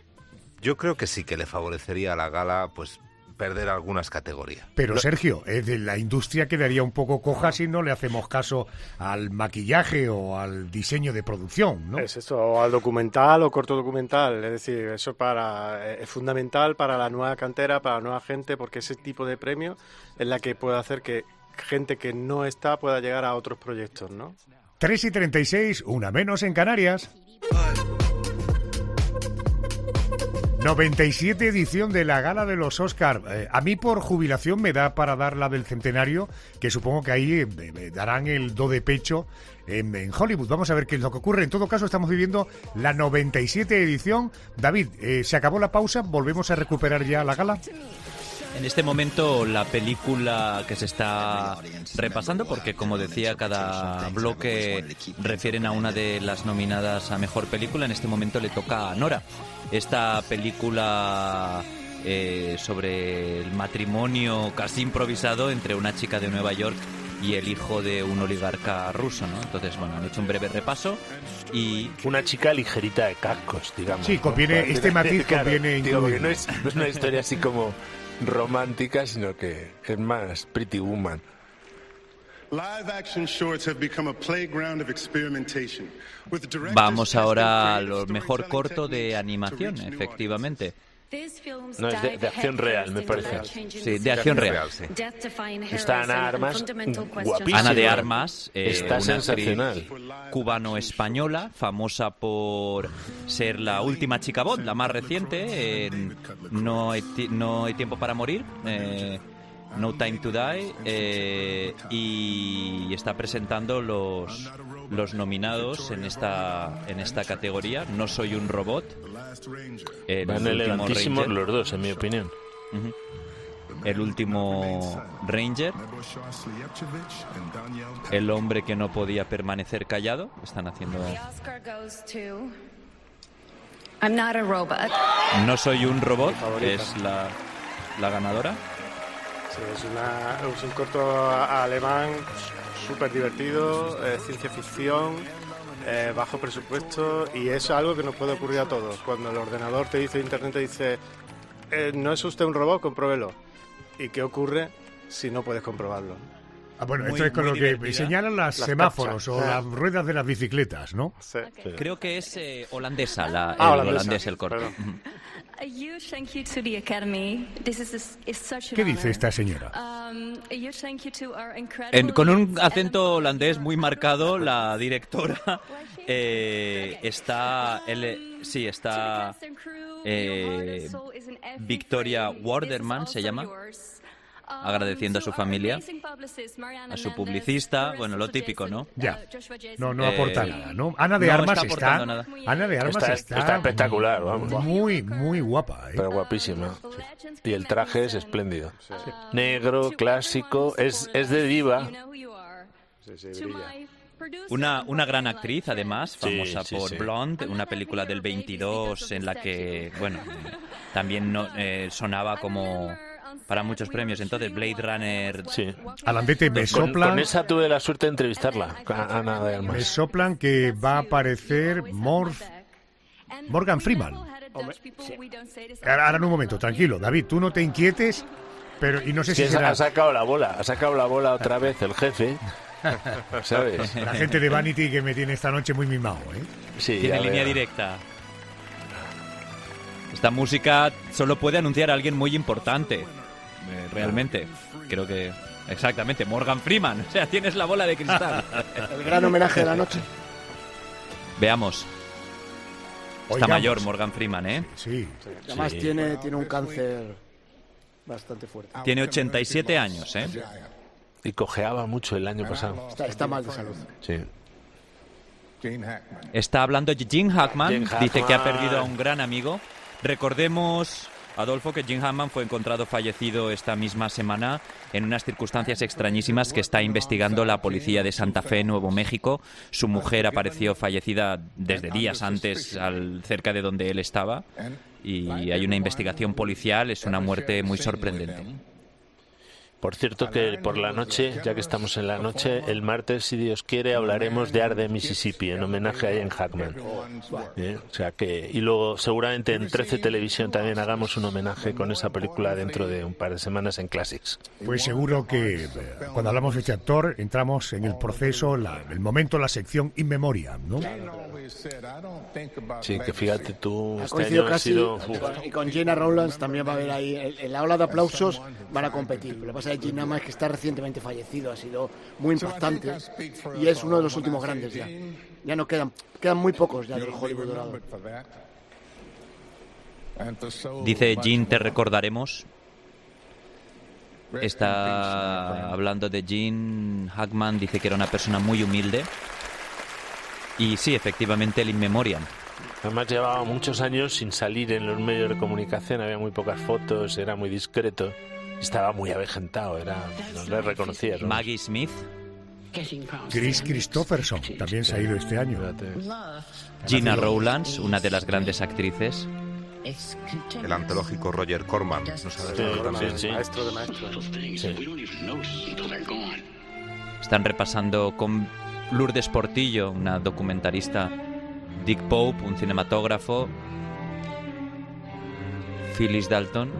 Yo creo que sí que le favorecería a la gala pues perder algunas categorías. Pero Lo... Sergio, eh, de la industria quedaría un poco coja si no le hacemos caso al maquillaje o al diseño de producción, ¿no? Es eso, o al documental o corto documental, es decir, eso para es fundamental para la nueva cantera, para la nueva gente, porque ese tipo de premio es la que puede hacer que gente que no está pueda llegar a otros proyectos, ¿no? tres y treinta y seis, una menos en Canarias. noventa y siete edición de la gala de los Oscar. Eh, a mí por jubilación me da para dar la del centenario, que supongo que ahí eh, darán el do de pecho en, en Hollywood. Vamos a ver qué es lo que ocurre. En todo caso, estamos viviendo la noventa y siete edición. David, eh, se acabó la pausa, volvemos a recuperar ya la gala. En este momento la película que se está repasando, porque como decía, cada bloque refieren a una de las nominadas a Mejor Película, en este momento le toca a Nora. Esta película eh, sobre el matrimonio casi improvisado entre una chica de Nueva York y el hijo de un oligarca ruso, ¿no? Entonces, bueno, han hecho un breve repaso y... Una chica ligerita de cascos, digamos. Sí, conviene, ¿no? Este matiz claro, conviene digo, porque no es, no es una historia así como romántica, sino que es más Pretty Woman. Vamos ahora a lo mejor corto de animación, efectivamente. No, es de, de acción real, me parece. Sí, de acción real. Sí. Está Ana Armas, guapísima. Ana de Armas, eh, está una sensacional. Cubano-española, famosa por ser la última chica Bond, la más reciente, en no, hay no hay tiempo para morir, eh, No Time to Die, eh, y está presentando los los nominados en esta en esta categoría. No soy un robot. El Van elegantísimos los dos, en mi opinión. Uh-huh. El último Ranger, el hombre que no podía permanecer callado. Están haciendo... I'm not a robot. No soy un robot, es la, la ganadora. Sí, es, una, es un corto alemán súper divertido, eh, ciencia ficción, eh, bajo presupuesto, y es algo que nos puede ocurrir a todos. Cuando el ordenador te dice, internet te dice, eh, no es usted un robot, compruébelo. ¿Y qué ocurre si no puedes comprobarlo? Ah, bueno, Muy, esto es con lo divertida. que señalan las, las semáforos o las ruedas de las bicicletas, ¿no? Sí. Sí. Creo que es eh, holandesa, la, ah, el holandesa, holandés, el corto. ¿Qué dice esta señora? En, con un acento holandés muy marcado, la directora eh, está... El, sí, está... Eh, Victoria Warderman se llama. agradeciendo a su familia, a su publicista, bueno, lo típico, ¿no? Ya, no, no aporta Eh, nada, ¿no? Ana de no Armas está está, aportando nada. Ana de Armas Está, está, está espectacular, vamos. muy, muy guapa, ¿eh? Pero guapísima. Y el traje es espléndido. Negro, clásico, es, es de diva. Sí, sí, brilla. Una, una gran actriz, además, Sí, famosa sí, por sí. Blonde, una película del veintidós en la que, bueno, también no, eh, sonaba como para muchos premios. Entonces, Blade Runner... Sí. Alandete, me Con, soplan, con esa tuve la suerte de entrevistarla, a Ana de me Armas. soplan que va a aparecer Morf, Morgan Freeman. Ahora, ahora en un momento, tranquilo, David, tú no te inquietes, pero y no sé Sí, si será ha sacado la bola, ha sacado la bola otra vez el jefe, ¿sabes? la gente de Vanity que me tiene esta noche muy mimado, ¿eh? Sí, Tiene ya línea veo. directa. Esta música solo puede anunciar a alguien muy importante. Eh, realmente. Creo que... Exactamente, Morgan Freeman. O sea, tienes la bola de cristal. El gran homenaje de la noche. Veamos. Está Oigamos. mayor Morgan Freeman, ¿eh? Sí. Además Sí. tiene, tiene un cáncer bastante fuerte. Tiene ochenta y siete años, ¿eh? Y cojeaba mucho el año pasado. Está, está mal de salud. Sí. Está hablando Gene Hackman. Gene Dice que ha Hackman. perdido a un gran amigo. Recordemos, Adolfo, que Gene Hackman fue encontrado fallecido esta misma semana en unas circunstancias extrañísimas que está investigando la policía de Santa Fe, Nuevo México. Su mujer apareció fallecida desde días antes al, cerca de donde él estaba. Y hay una investigación policial. Es una muerte muy sorprendente. Por cierto que por la noche, ya que estamos en la noche, el martes, si Dios quiere, hablaremos de Arde, Mississippi, en homenaje a Ian Hackman. ¿Eh? O sea que, y luego seguramente en trece Televisión también hagamos un homenaje con esa película dentro de un par de semanas en Classics. Pues seguro que eh, cuando hablamos de este actor entramos en el proceso, la- el momento, la sección in memoriam, ¿no? Sí, que fíjate tú, Ha este coincidido año ha casi, sido... y con- y con Gina Rowlands también va a haber ahí, en en la ola de aplausos van a competir. Lo que pasa es que Gina más que está recientemente fallecido, ha sido muy impactante y es uno de los últimos grandes ya. Ya no quedan, quedan muy pocos ya del Hollywood dorado. Dice Gene, te recordaremos. Está hablando de Gene Hackman, dice que era una persona muy humilde. Y sí, efectivamente, el In Memoriam. Además llevaba muchos años sin salir en los medios de comunicación, había muy pocas fotos, era muy discreto, estaba muy avejentado, era, no le reconocías. ¿no? Maggie Smith. Chris Christopherson también se ha ido este año. Gina Rowlands, una de las grandes actrices. El antológico Roger Corman. ¿No sabes Sí, nada también? sí, sí. Maestro de maestros. Están repasando con Lourdes Portillo, una documentarista, Dick Pope, un cinematógrafo, Phyllis Dalton.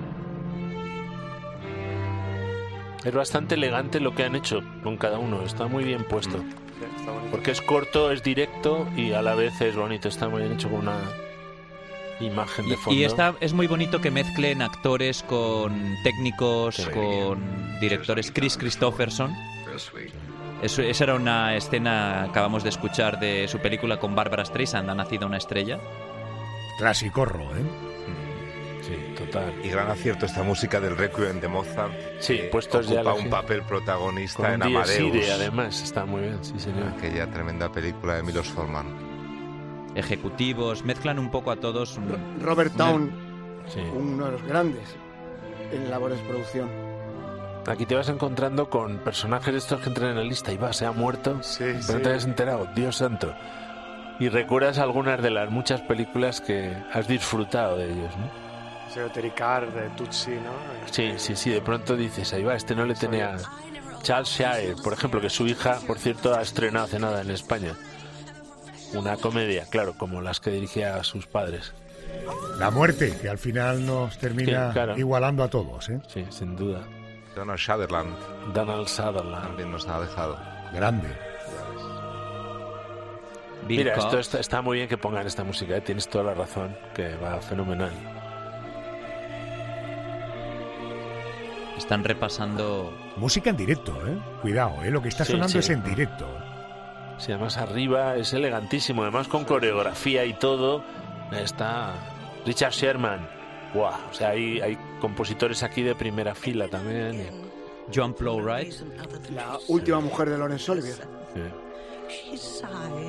Es bastante elegante lo que han hecho con cada uno, está muy bien puesto. Porque es corto, es directo y a la vez es bonito, está muy bien hecho con una imagen de Y, fondo. y está, es muy bonito que mezclen actores con técnicos, Sí. con directores. Chris Christopherson. Eso, esa era una escena, acabamos de escuchar, de su película con Barbara Streisand, Ha nacido una estrella. Clasicorro, ¿eh? Sí, total. Y gran acierto esta música del Requiem de Mozart. Sí, que puestos ya ocupa la un gente. papel protagonista Con en un Dies Amadeus. Irae, además, está muy bien, sí señor. Aquella tremenda película de Milos Forman. Ejecutivos, mezclan un poco a todos. un- Robert una- Town, Sí. uno de los grandes en labores de producción. Aquí te vas encontrando con personajes de estos que entran en la lista y va, se ha muerto, Sí, pero sí. no te has enterado, Dios santo. Y recuerdas algunas de las muchas películas que has disfrutado de ellos, ¿no? Sí, Terry Carr, de Tutsi, ¿no? Sí, sí, sí, de pronto dices, ahí va, este no le tenía... Charles Shire, por ejemplo, que su hija, por cierto, ha estrenado hace nada en España. Una comedia, claro, como las que dirigía a sus padres. La muerte, que al final nos termina Sí, claro. igualando a todos, ¿eh? Sí, sin duda. Donald Sutherland Donald Sutherland. también nos ha dejado. Grande. Bill Mira, Cobb. esto está, está muy bien que pongan esta música, ¿eh? Tienes toda la razón, que va fenomenal. Están repasando. Música en directo, ¿eh? Cuidado, ¿eh? Lo que está Sí, sonando sí. es en directo. Sí, además arriba es elegantísimo, además con coreografía y todo. Está Richard Sherman. Buah, o sea, hay, hay compositores aquí de primera fila también. Joan Plowright. La última mujer de Laurence Olivier. Sí.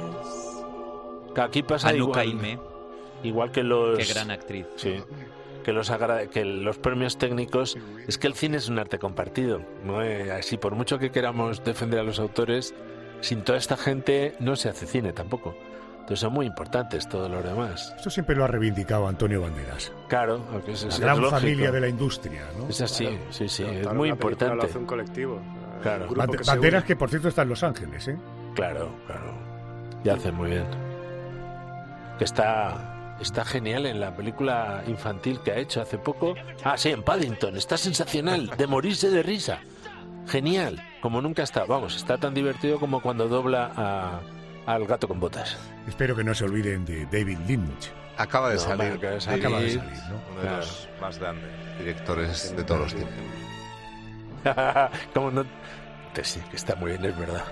Aquí pasa Anouk igual, Aimée. igual que los... Qué gran actriz. Sí. Que los, agra- que los premios técnicos, es que el cine es un arte compartido, ¿no? Eh, así, por mucho que queramos defender a los autores, sin toda esta gente no se hace cine tampoco. Entonces son muy importantes todo lo demás. Esto siempre lo ha reivindicado Antonio Banderas. Claro, aunque es, la es gran lógico. familia de la industria, ¿no? Es así, Claro. sí, sí, Claro, es claro, muy la película importante. Lo hace un colectivo. Claro. Un grupo Bande- que se Banderas une. que, por cierto, está en Los Ángeles, ¿eh? Claro, claro. Y hace muy bien. Que está, está genial en la película infantil que ha hecho hace poco. Ah, sí, en Paddington. Está sensacional, de morirse de risa. Genial, como nunca está. Vamos, está tan divertido como cuando dobla a, al gato con botas. Espero que no se olviden de David Lynch. Acaba de No, salir. acaba de salir. Acaba de salir, ¿no? Uno de Claro. los más grandes directores de todos los tiempos. Como no... Que sí, que está muy bien, es verdad.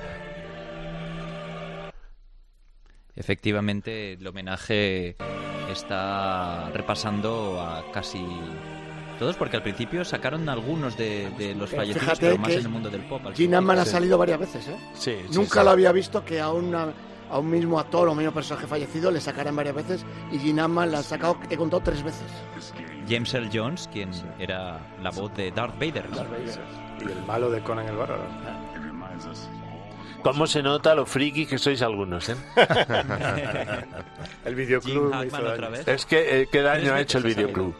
Efectivamente, el homenaje está repasando a casi todos, porque al principio sacaron algunos de, de los fallecidos, Fíjate pero más que en el mundo del pop. al Gene principio. Hackman ha Sí. salido varias veces, ¿eh? Sí, sí, Nunca sí. lo había visto que a, una, a un mismo actor o mismo personaje fallecido le sacaran varias veces, y Gene Hackman la ha sacado, he contado, tres veces. James Earl Jones, quien era la voz de Darth Vader. ¿no? Y el malo de Conan el Bárbaro. ¿Cómo se nota lo friki que sois algunos, eh? El videoclub Jim me hizo Hackman daño. otra vez. Es que, eh, ¿qué daño Tres ha hecho el veces ha videoclub?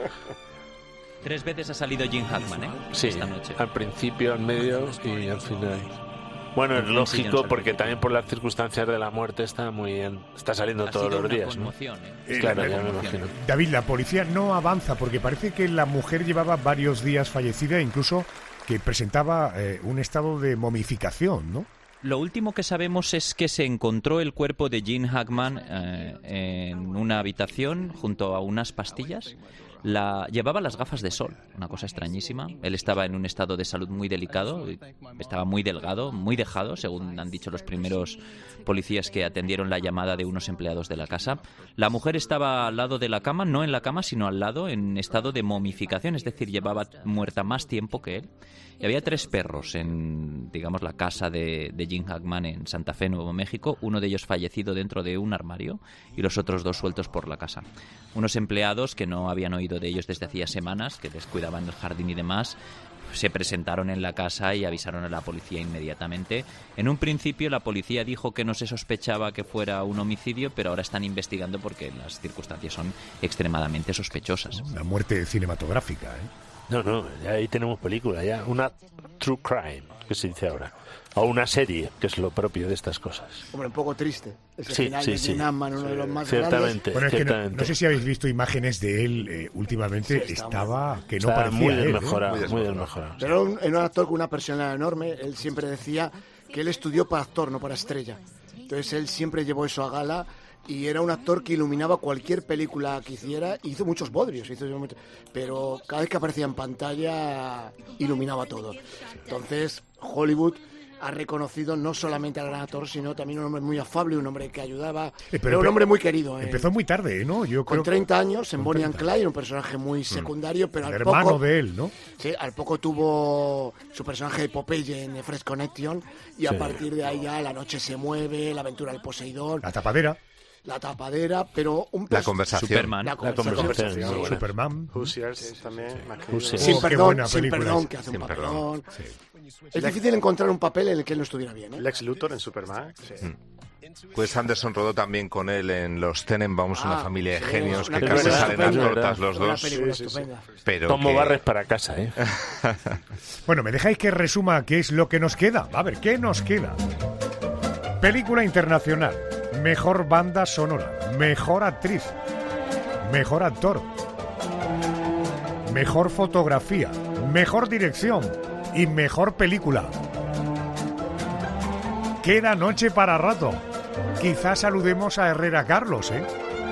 Tres veces ha salido Jim Hackman, ¿eh? Sí, Esta noche. al principio, al medio y al final. Bueno, es Sí, lógico Jones, porque al también por las circunstancias de la muerte está muy bien, está saliendo Ha todos sido los una días, ¿no? conmoción, ¿eh? Eh, Claro, la- ya me conmoción. imagino. David, la policía no avanza porque parece que la mujer llevaba varios días fallecida, incluso que presentaba eh, un estado de momificación, ¿no? Lo último que sabemos es que se encontró el cuerpo de Gene Hackman eh, en una habitación junto a unas pastillas. La, llevaba las gafas de sol, una cosa extrañísima. Él estaba en un estado de salud muy delicado, estaba muy delgado, muy dejado, según han dicho los primeros policías que atendieron la llamada de unos empleados de la casa. La mujer estaba al lado de la cama, no en la cama, sino al lado, en estado de momificación, es decir, llevaba muerta más tiempo que él. Y había tres perros en, digamos, la casa de, de Gene Hackman en Santa Fe, Nuevo México. Uno de ellos fallecido dentro de un armario y los otros dos sueltos por la casa. Unos empleados que no habían oído de ellos desde hacía semanas, que descuidaban el jardín y demás, se presentaron en la casa y avisaron a la policía inmediatamente. En un principio la policía dijo que no se sospechaba que fuera un homicidio, pero ahora están investigando porque las circunstancias son extremadamente sospechosas. Una muerte cinematográfica, ¿eh? No, no, ya ahí tenemos película, ya. Una true crime, que se dice ahora. O una serie, que es lo propio de estas cosas. Hombre, un poco triste. Ese Sí, final sí, de sí. Gene Hackman, uno de los más Ciertamente, Bueno, es que no, ciertamente. no sé si habéis visto imágenes de él eh, últimamente, Sí, está estaba muy- que no Está parecía muy él, ¿eh? desmejorado, Muy muy desmejorado. desmejorado. grandes. Pero era un, era un actor con una personalidad enorme. Él siempre decía que él estudió para actor, no para estrella. Entonces él siempre llevó eso a gala. Y era un actor que iluminaba cualquier película que hiciera. Hizo muchos bodrios, hizo mucho- pero cada vez que aparecía en pantalla iluminaba todo. Entonces Hollywood ha reconocido no solamente al gran actor, sino también un hombre muy afable, un hombre que ayudaba. Eh, Era un empe- hombre muy querido. eh. Empezó muy tarde, ¿no? Yo Con creo treinta años en con Bonnie and treinta. Clyde, un personaje muy secundario, pero el al hermano poco, de él, ¿no? sí, al poco tuvo su personaje de Popeye en Fresh Connection, y a Sí. partir de ahí ya La noche se mueve, La aventura del Poseidón, La tapadera, La tapadera, pero un La pers- conversación. Superman. La La conversación. conversación, muy muy buena. Superman. Hoosiers también, más que Hoosiers. Sin Oh, qué perdón, buena sin película perdón, es. que hace Sin un perdón. papelón. Sí. Es difícil encontrar un papel en el que él no estuviera bien, ¿eh? Lex Luthor en Superman. Sí. Wes Anderson rodó también con él en Los Tenenbaums, una Ah, familia de sí, genios una que película casi salen a estupenda, tortas los Una dos. película Sí, sí, sí. estupenda. Pero Como que- barres para casa, ¿eh? Bueno, ¿me dejáis que resuma qué es lo que nos queda? A ver, ¿qué nos queda? Película internacional, mejor banda sonora, mejor actriz, mejor actor, mejor fotografía, mejor dirección y mejor película. Queda noche para rato. Quizás saludemos a Herrera Carlos, ¿eh?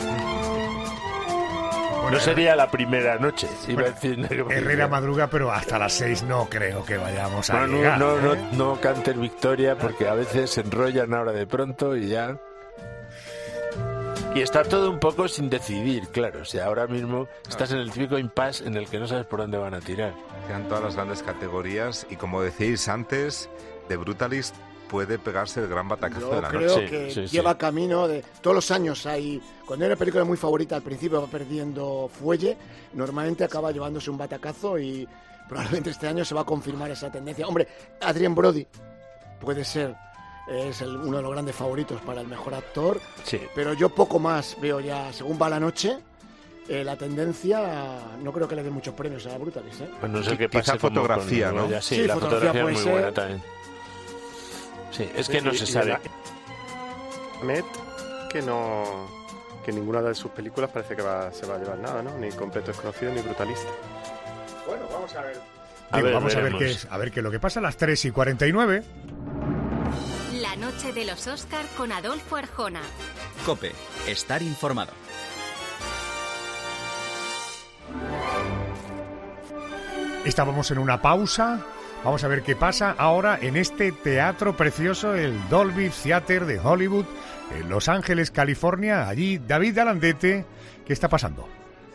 No sería la primera noche. Iba a decir, Herrera madruga, pero hasta las seis no creo que vayamos a No, no, llegar. no, ¿eh? no, no canten victoria porque a veces se enrollan ahora de pronto y ya. Y está todo un poco sin decidir, claro. O sea, ahora mismo estás en el típico impasse en el que no sabes por dónde van a tirar. Quedan todas las grandes categorías y, como decíais antes, The Brutalist puede pegarse el gran batacazo Yo de la creo noche. que Sí, sí, lleva sí. camino de... Todos los años hay... Cuando hay una película muy favorita al principio va perdiendo fuelle, normalmente acaba llevándose un batacazo y probablemente este año se va a confirmar esa tendencia. Hombre, Adrien Brody puede ser... es el, uno de los grandes favoritos para el mejor actor, sí. Pero yo poco más veo ya, según va la noche, eh, la tendencia, no creo que le dé muchos premios a la Brutalist, ¿eh? Pues no sé qué Quizá pasa como fotografía, con, ¿no? Ya, sí, Sí, la fotografía fotografía, es puede muy ser. buena también. Sí, es que no Y- se y sabe. de la- Met, que no... que ninguna de sus películas parece que va, se va a llevar nada, ¿no? Ni Completo Desconocido ni Brutalista. Bueno, vamos a ver. A Digo, ver, vamos a ver, veremos. qué es, a ver qué es lo que pasa a las tres y cuarenta y nueve. La noche de los Oscar con Adolfo Arjona. COPE. Estar informado. Estábamos en una pausa. Vamos a ver qué pasa ahora en este teatro precioso, el Dolby Theatre de Hollywood, en Los Ángeles, California. Allí, David Alandete, ¿qué está pasando?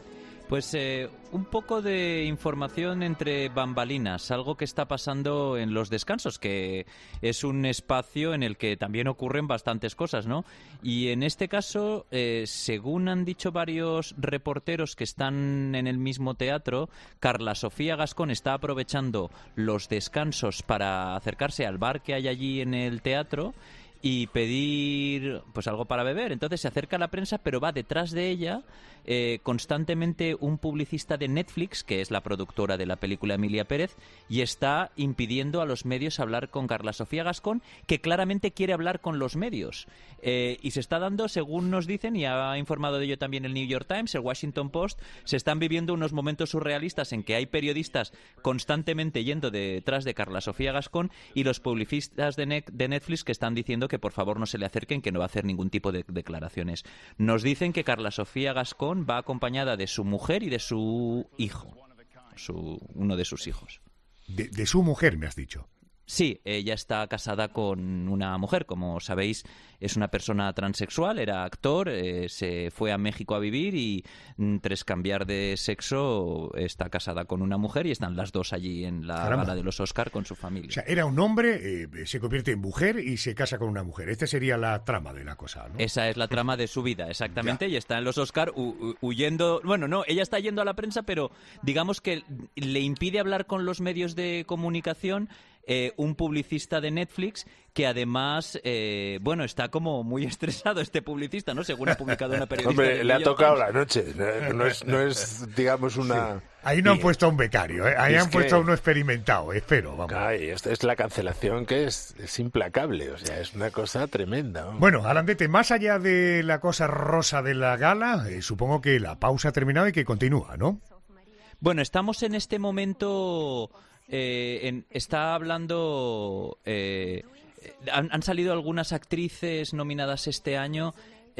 Pues eh, un poco de información entre bambalinas, algo que está pasando en los descansos, que es un espacio en el que también ocurren bastantes cosas, ¿no? Y en este caso, eh, según han dicho varios reporteros que están en el mismo teatro, Carla Sofía Gascón está aprovechando los descansos para acercarse al bar que hay allí en el teatro y pedir pues algo para beber. Entonces se acerca a la prensa, pero va detrás de ella eh, constantemente un publicista de Netflix, que es la productora de la película Emilia Pérez, y está impidiendo a los medios hablar con Carla Sofía Gascón, que claramente quiere hablar con los medios. Eh, y se está dando, según nos dicen, y ha informado de ello también el New York Times, el Washington Post, se están viviendo unos momentos surrealistas en que hay periodistas constantemente yendo detrás de Carla Sofía Gascón y los publicistas de, ne- de Netflix que están diciendo que por favor no se le acerquen, que no va a hacer ningún tipo de declaraciones. Nos dicen que Carla Sofía Gascón va acompañada de su mujer y de su hijo, su, uno de sus hijos. De, de su mujer, me has dicho. Sí, ella está casada con una mujer, como sabéis, es una persona transexual, era actor, eh, se fue a México a vivir y mm, tras cambiar de sexo está casada con una mujer y están las dos allí en la Caramba. gala de los Oscar con su familia. O sea, era un hombre, eh, se convierte en mujer y se casa con una mujer. Esta sería la trama de la cosa, ¿no? Esa es la trama de su vida, exactamente, y está en los Oscar hu- hu- huyendo, bueno, no, ella está yendo a la prensa, pero digamos que le impide hablar con los medios de comunicación eh, un publicista de Netflix que además, eh, bueno, está como muy estresado este publicista, ¿no? Según ha publicado una periodista. Hombre, del le ha New York tocado Times. la noche. No, no es, no es, digamos, una... Sí. Ahí no han puesto a un becario, ¿eh? Ahí Es han que- puesto a uno experimentado, espero, vamos. Ay, esta es la cancelación que es, es implacable, o sea, es una cosa tremenda. ¿no? Bueno, Alandete, más allá de la cosa rosa de la gala, eh, supongo que la pausa ha terminado y que continúa, ¿no? Bueno, estamos en este momento, eh, en- está hablando, eh, han, han salido algunas actrices nominadas este año.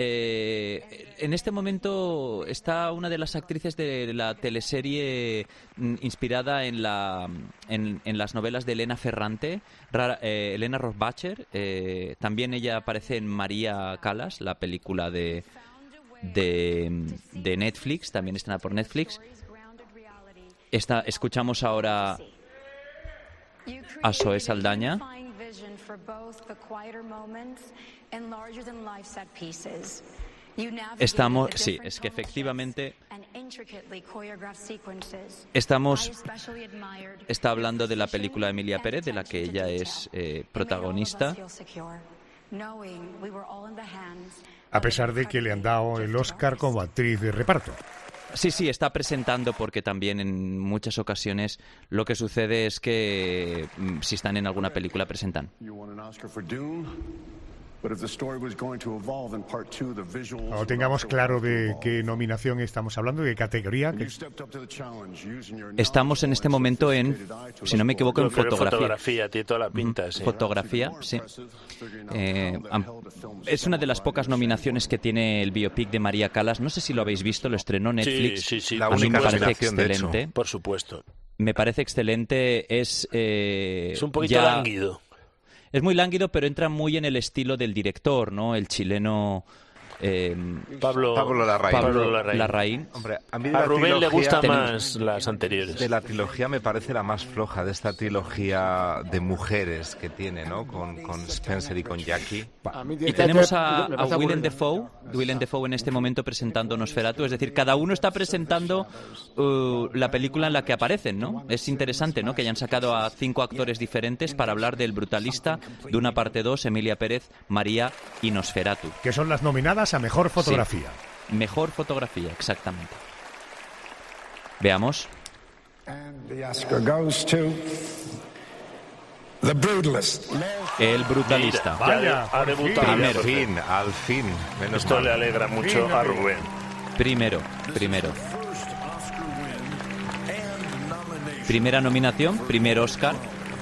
Eh, en este momento está una de las actrices de la teleserie mm, inspirada en, la, en, en las novelas de Elena Ferrante, Ra- eh, Elena Rohrabacher. Eh, también ella aparece en María Callas, la película de, de, de Netflix, también estrenada por Netflix. Esta, escuchamos ahora a Zoe Saldaña. Estamos, sí, es que efectivamente estamos, está hablando de la película Emilia Pérez, de la que ella es eh, protagonista. A pesar de que le han dado el Oscar como actriz de reparto. Sí, sí, está presentando porque también en muchas ocasiones lo que sucede es que mm, si están en alguna película presentan. Cuando tengamos claro de qué nominación estamos hablando, de qué categoría. Que... Estamos en este momento en, si no me equivoco, en Creo que fotografía. fotografía, tiene toda la pinta, sí. Fotografía, sí. Eh, am- es una de las pocas nominaciones que tiene el biopic de María Callas. No sé si lo habéis visto, lo estrenó Netflix. Sí, sí, sí. La A mí única me parece nominación, de hecho. excelente. Por supuesto. Me parece excelente. Es, eh, Es un poquito ya- lánguido. Es muy lánguido, pero entra muy en el estilo del director, ¿no? El chileno Eh, Pablo, Pablo Larraín. Pablo Larraín. Larraín. Hombre, a mí de A la Rubén le trilogía- gustan Tenemos- más las anteriores. De la trilogía me parece la más floja, de esta trilogía de mujeres que tiene, ¿no? Con, con Spencer y con Jackie. A mí Y tenemos a, me a parece Willem aburrida. Dafoe, Willem Dafoe en este momento presentando Nosferatu, es decir, cada uno está presentando uh, la película en la que aparecen, ¿no? Es interesante, ¿no? Que hayan sacado a cinco actores diferentes para hablar del Brutalista, de una parte dos, Emilia Pérez, María y Nosferatu. Que son las nominadas a Mejor Fotografía. Sí, mejor fotografía, exactamente. Veamos. The Oscar goes to The Brutalist. El Brutalista. Mira, Vaya, ha debutado. Al ya, por fin, al fin. Menos Esto mal. le alegra mucho a Rubén. Primero, primero. Primera nominación, primer Oscar.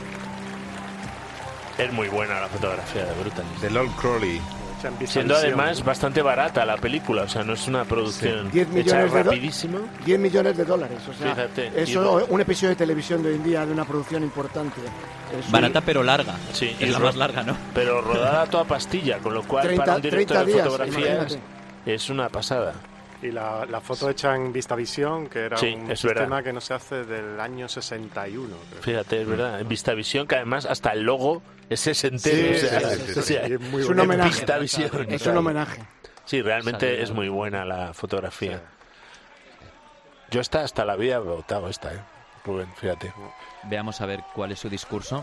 Es muy buena la fotografía de Brutalist. De Lol Crowley. Siendo además bastante barata la película, o sea, no es una producción diez hecha millones de do- rapidísimo. diez millones de dólares, o sea, Fíjate, eso, y- un episodio de televisión de hoy en día de una producción importante. Es un- Barata pero larga. Sí, es y la ro- más larga, ¿no? Pero rodada a toda pastilla, con lo cual treinta para un director treinta de días, fotografía es, imagínate. es una pasada. Y la, la foto hecha en VistaVision, que era Sí, un es sistema verdad. que no se hace del año sesenta y uno. Creo. Fíjate, es verdad, en VistaVision, que además hasta el logo es sesentero. Sí, o sea, sí, sí, o sea, sí, es muy Es bonito. un homenaje. VistaVision. Es un homenaje. Sí, realmente Sale, es muy buena la fotografía. Yo esta hasta la había votado esta, ¿eh? Rubén, fíjate. Veamos a ver cuál es su discurso.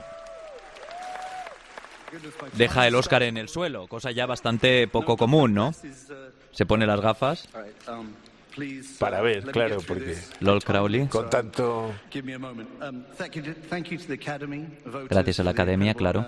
Deja el Oscar en el suelo, cosa ya bastante poco común, ¿no? Se pone las gafas. Para ver, claro, porque Lol Crowley. con tanto... Gracias a la Academia, claro.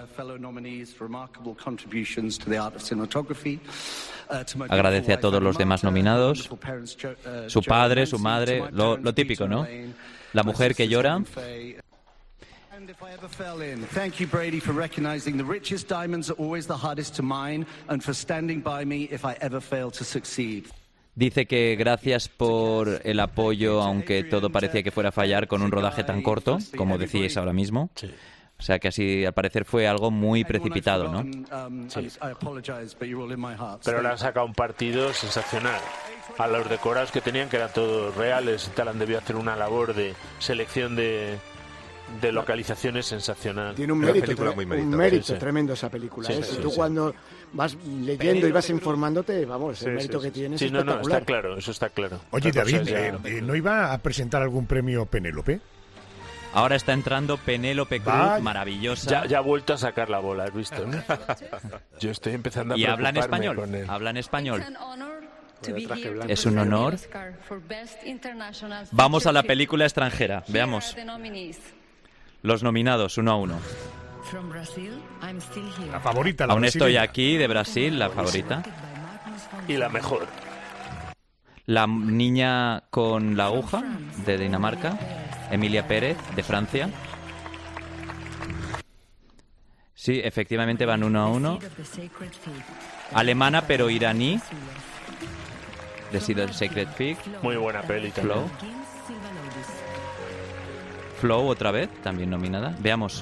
Agradece a todos los demás nominados. Su padre, su madre, lo, lo típico, ¿no? La mujer que llora. If I ever fell in, thank you, Brady, for recognizing the richest diamonds are always the hardest to mine and for standing by me if I ever fail to succeed. Dice que gracias por el apoyo, aunque todo parecía que fuera a fallar con un rodaje tan corto, como decíais ahora mismo. O sea que así, al parecer, fue algo muy precipitado, ¿no? Sí. Pero le han sacado un partido sensacional. A los decorados que tenían, que eran todos reales y tal, han debido hacer una labor de selección de... de localizaciones sensacional. Tiene un mérito, tre- un mérito Sí, sí. tremendo esa película. Sí, ¿eh? sí, si tú sí. cuando vas leyendo y vas informándote, vamos, el Sí, mérito sí, que sí. tiene es Sí, no, no, espectacular. está claro, eso está claro. Oye, Otra cosa David, es ya- eh, eh, ¿no iba a presentar algún premio Penélope? Ahora está entrando Penélope Cruz, Vaya. maravillosa. Ya, ya ha vuelto a sacar la bola, ¿has visto? ¿no? Yo estoy empezando a Y habla en preocuparme español. con él. Habla en español. To be here to Es un present the honor. Oscar for Best International Vamos a la Feature Film. película extranjera. Here Veamos. are the nominees. Los nominados, uno a uno. From Brazil, I'm still here. La favorita, la Aún estoy brasileña. aquí, de Brasil, la favorita. Y la mejor. La niña con la aguja, de Dinamarca. Emilia Pérez, de Francia. Sí, efectivamente van uno a uno. Alemana, pero iraní. The Seed of the Sacred Fig. Muy buena peli también. Flow. Flow otra vez, también nominada. Veamos.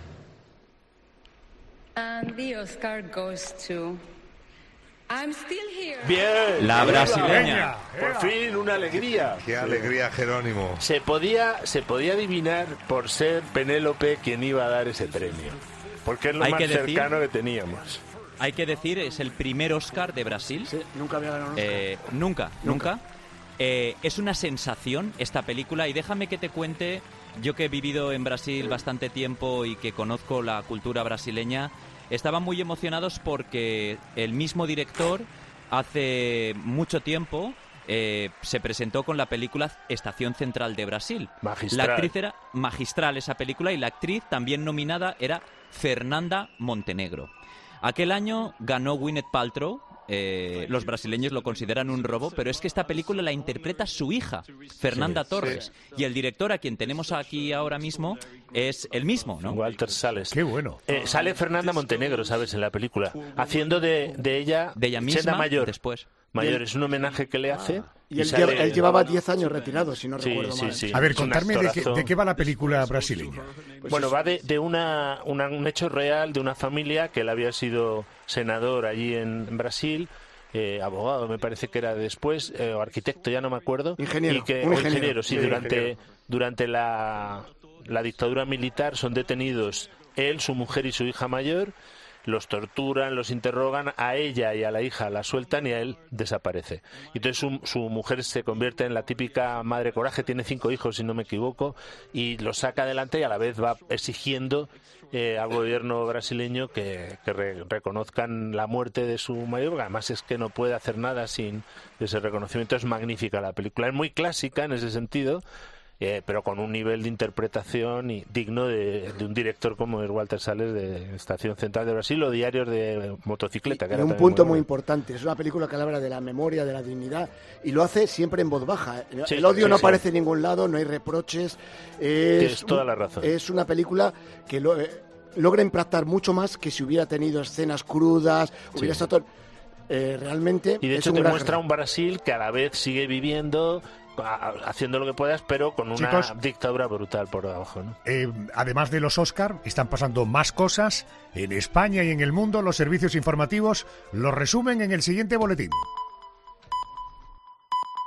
And the Oscar goes to I'm still here. Bien. La Venga, brasileña. Por fin, una alegría. Qué alegría, Jerónimo. Se podía, se podía adivinar por ser Penélope quien iba a dar ese premio. Porque es lo Hay más que decir- cercano que teníamos. Hay que decir, es el primer Oscar de Brasil. Sí, nunca había ganado un Oscar. Eh, nunca, nunca. Eh, es una sensación esta película y déjame que te cuente, yo que he vivido en Brasil bastante tiempo y que conozco la cultura brasileña, estaban muy emocionados porque el mismo director hace mucho tiempo eh, se presentó con la película Estación Central de Brasil. Magistral. La actriz era magistral esa película y la actriz también nominada era Fernanda Montenegro. Aquel año ganó Gwyneth Paltrow. Eh, los brasileños lo consideran un robo, pero es que esta película la interpreta su hija, Fernanda Sí, Torres, y el director a quien tenemos aquí ahora mismo es el mismo, ¿no? Walter Sales. Qué bueno. Eh, sale Fernanda Montenegro, ¿sabes? En la película. Haciendo de, de ella... De ella misma, siendo mayor. después. Mayor, es un homenaje que le hace. Y él, sale- lleva- él llevaba diez años retirado, si no Sí, recuerdo sí, mal. sí. A ver, Es un contarme de qué, actorazo. de qué va la película brasileña. Bueno, va de, de una, una- un hecho real de una familia que él había sido senador allí en, en Brasil eh, abogado, me parece que era después, eh, o arquitecto, ya no me acuerdo. Ingeniero. Y que, un o ingeniero. ingeniero, sí, Sí, durante, ingeniero. durante la, la dictadura militar son detenidos él, su mujer y su hija mayor. Los torturan, los interrogan, a ella y a la hija la sueltan y a él desaparece. Y entonces su, su mujer se convierte en la típica madre coraje, tiene cinco hijos si no me equivoco, y los saca adelante y a la vez va exigiendo eh, al gobierno brasileño que, que re, reconozcan la muerte de su mayor, porque además es que no puede hacer nada sin ese reconocimiento. Es magnífica la película, es muy clásica en ese sentido, Eh, pero con un nivel de interpretación y digno de, de un director como es Walter Salles de Estación Central de Brasil o Diarios de Motocicleta. Que y era un punto muy, muy importante, es una película que habla de la memoria, de la dignidad, y lo hace siempre en voz baja. Sí, el odio sí, no sí. aparece en ningún lado, no hay reproches. Es, Tienes toda la razón. Es una película que lo, eh, logra impactar mucho más que si hubiera tenido escenas crudas, hubiera Sí. estado... Eh, realmente Y de es hecho un te gran- muestra un Brasil que a la vez sigue viviendo, a- haciendo lo que puedas, pero con una Chicos, dictadura brutal por debajo, ¿no? Eh, además de los Oscar, están pasando más cosas en España y en el mundo. Los servicios informativos los resumen en el siguiente boletín.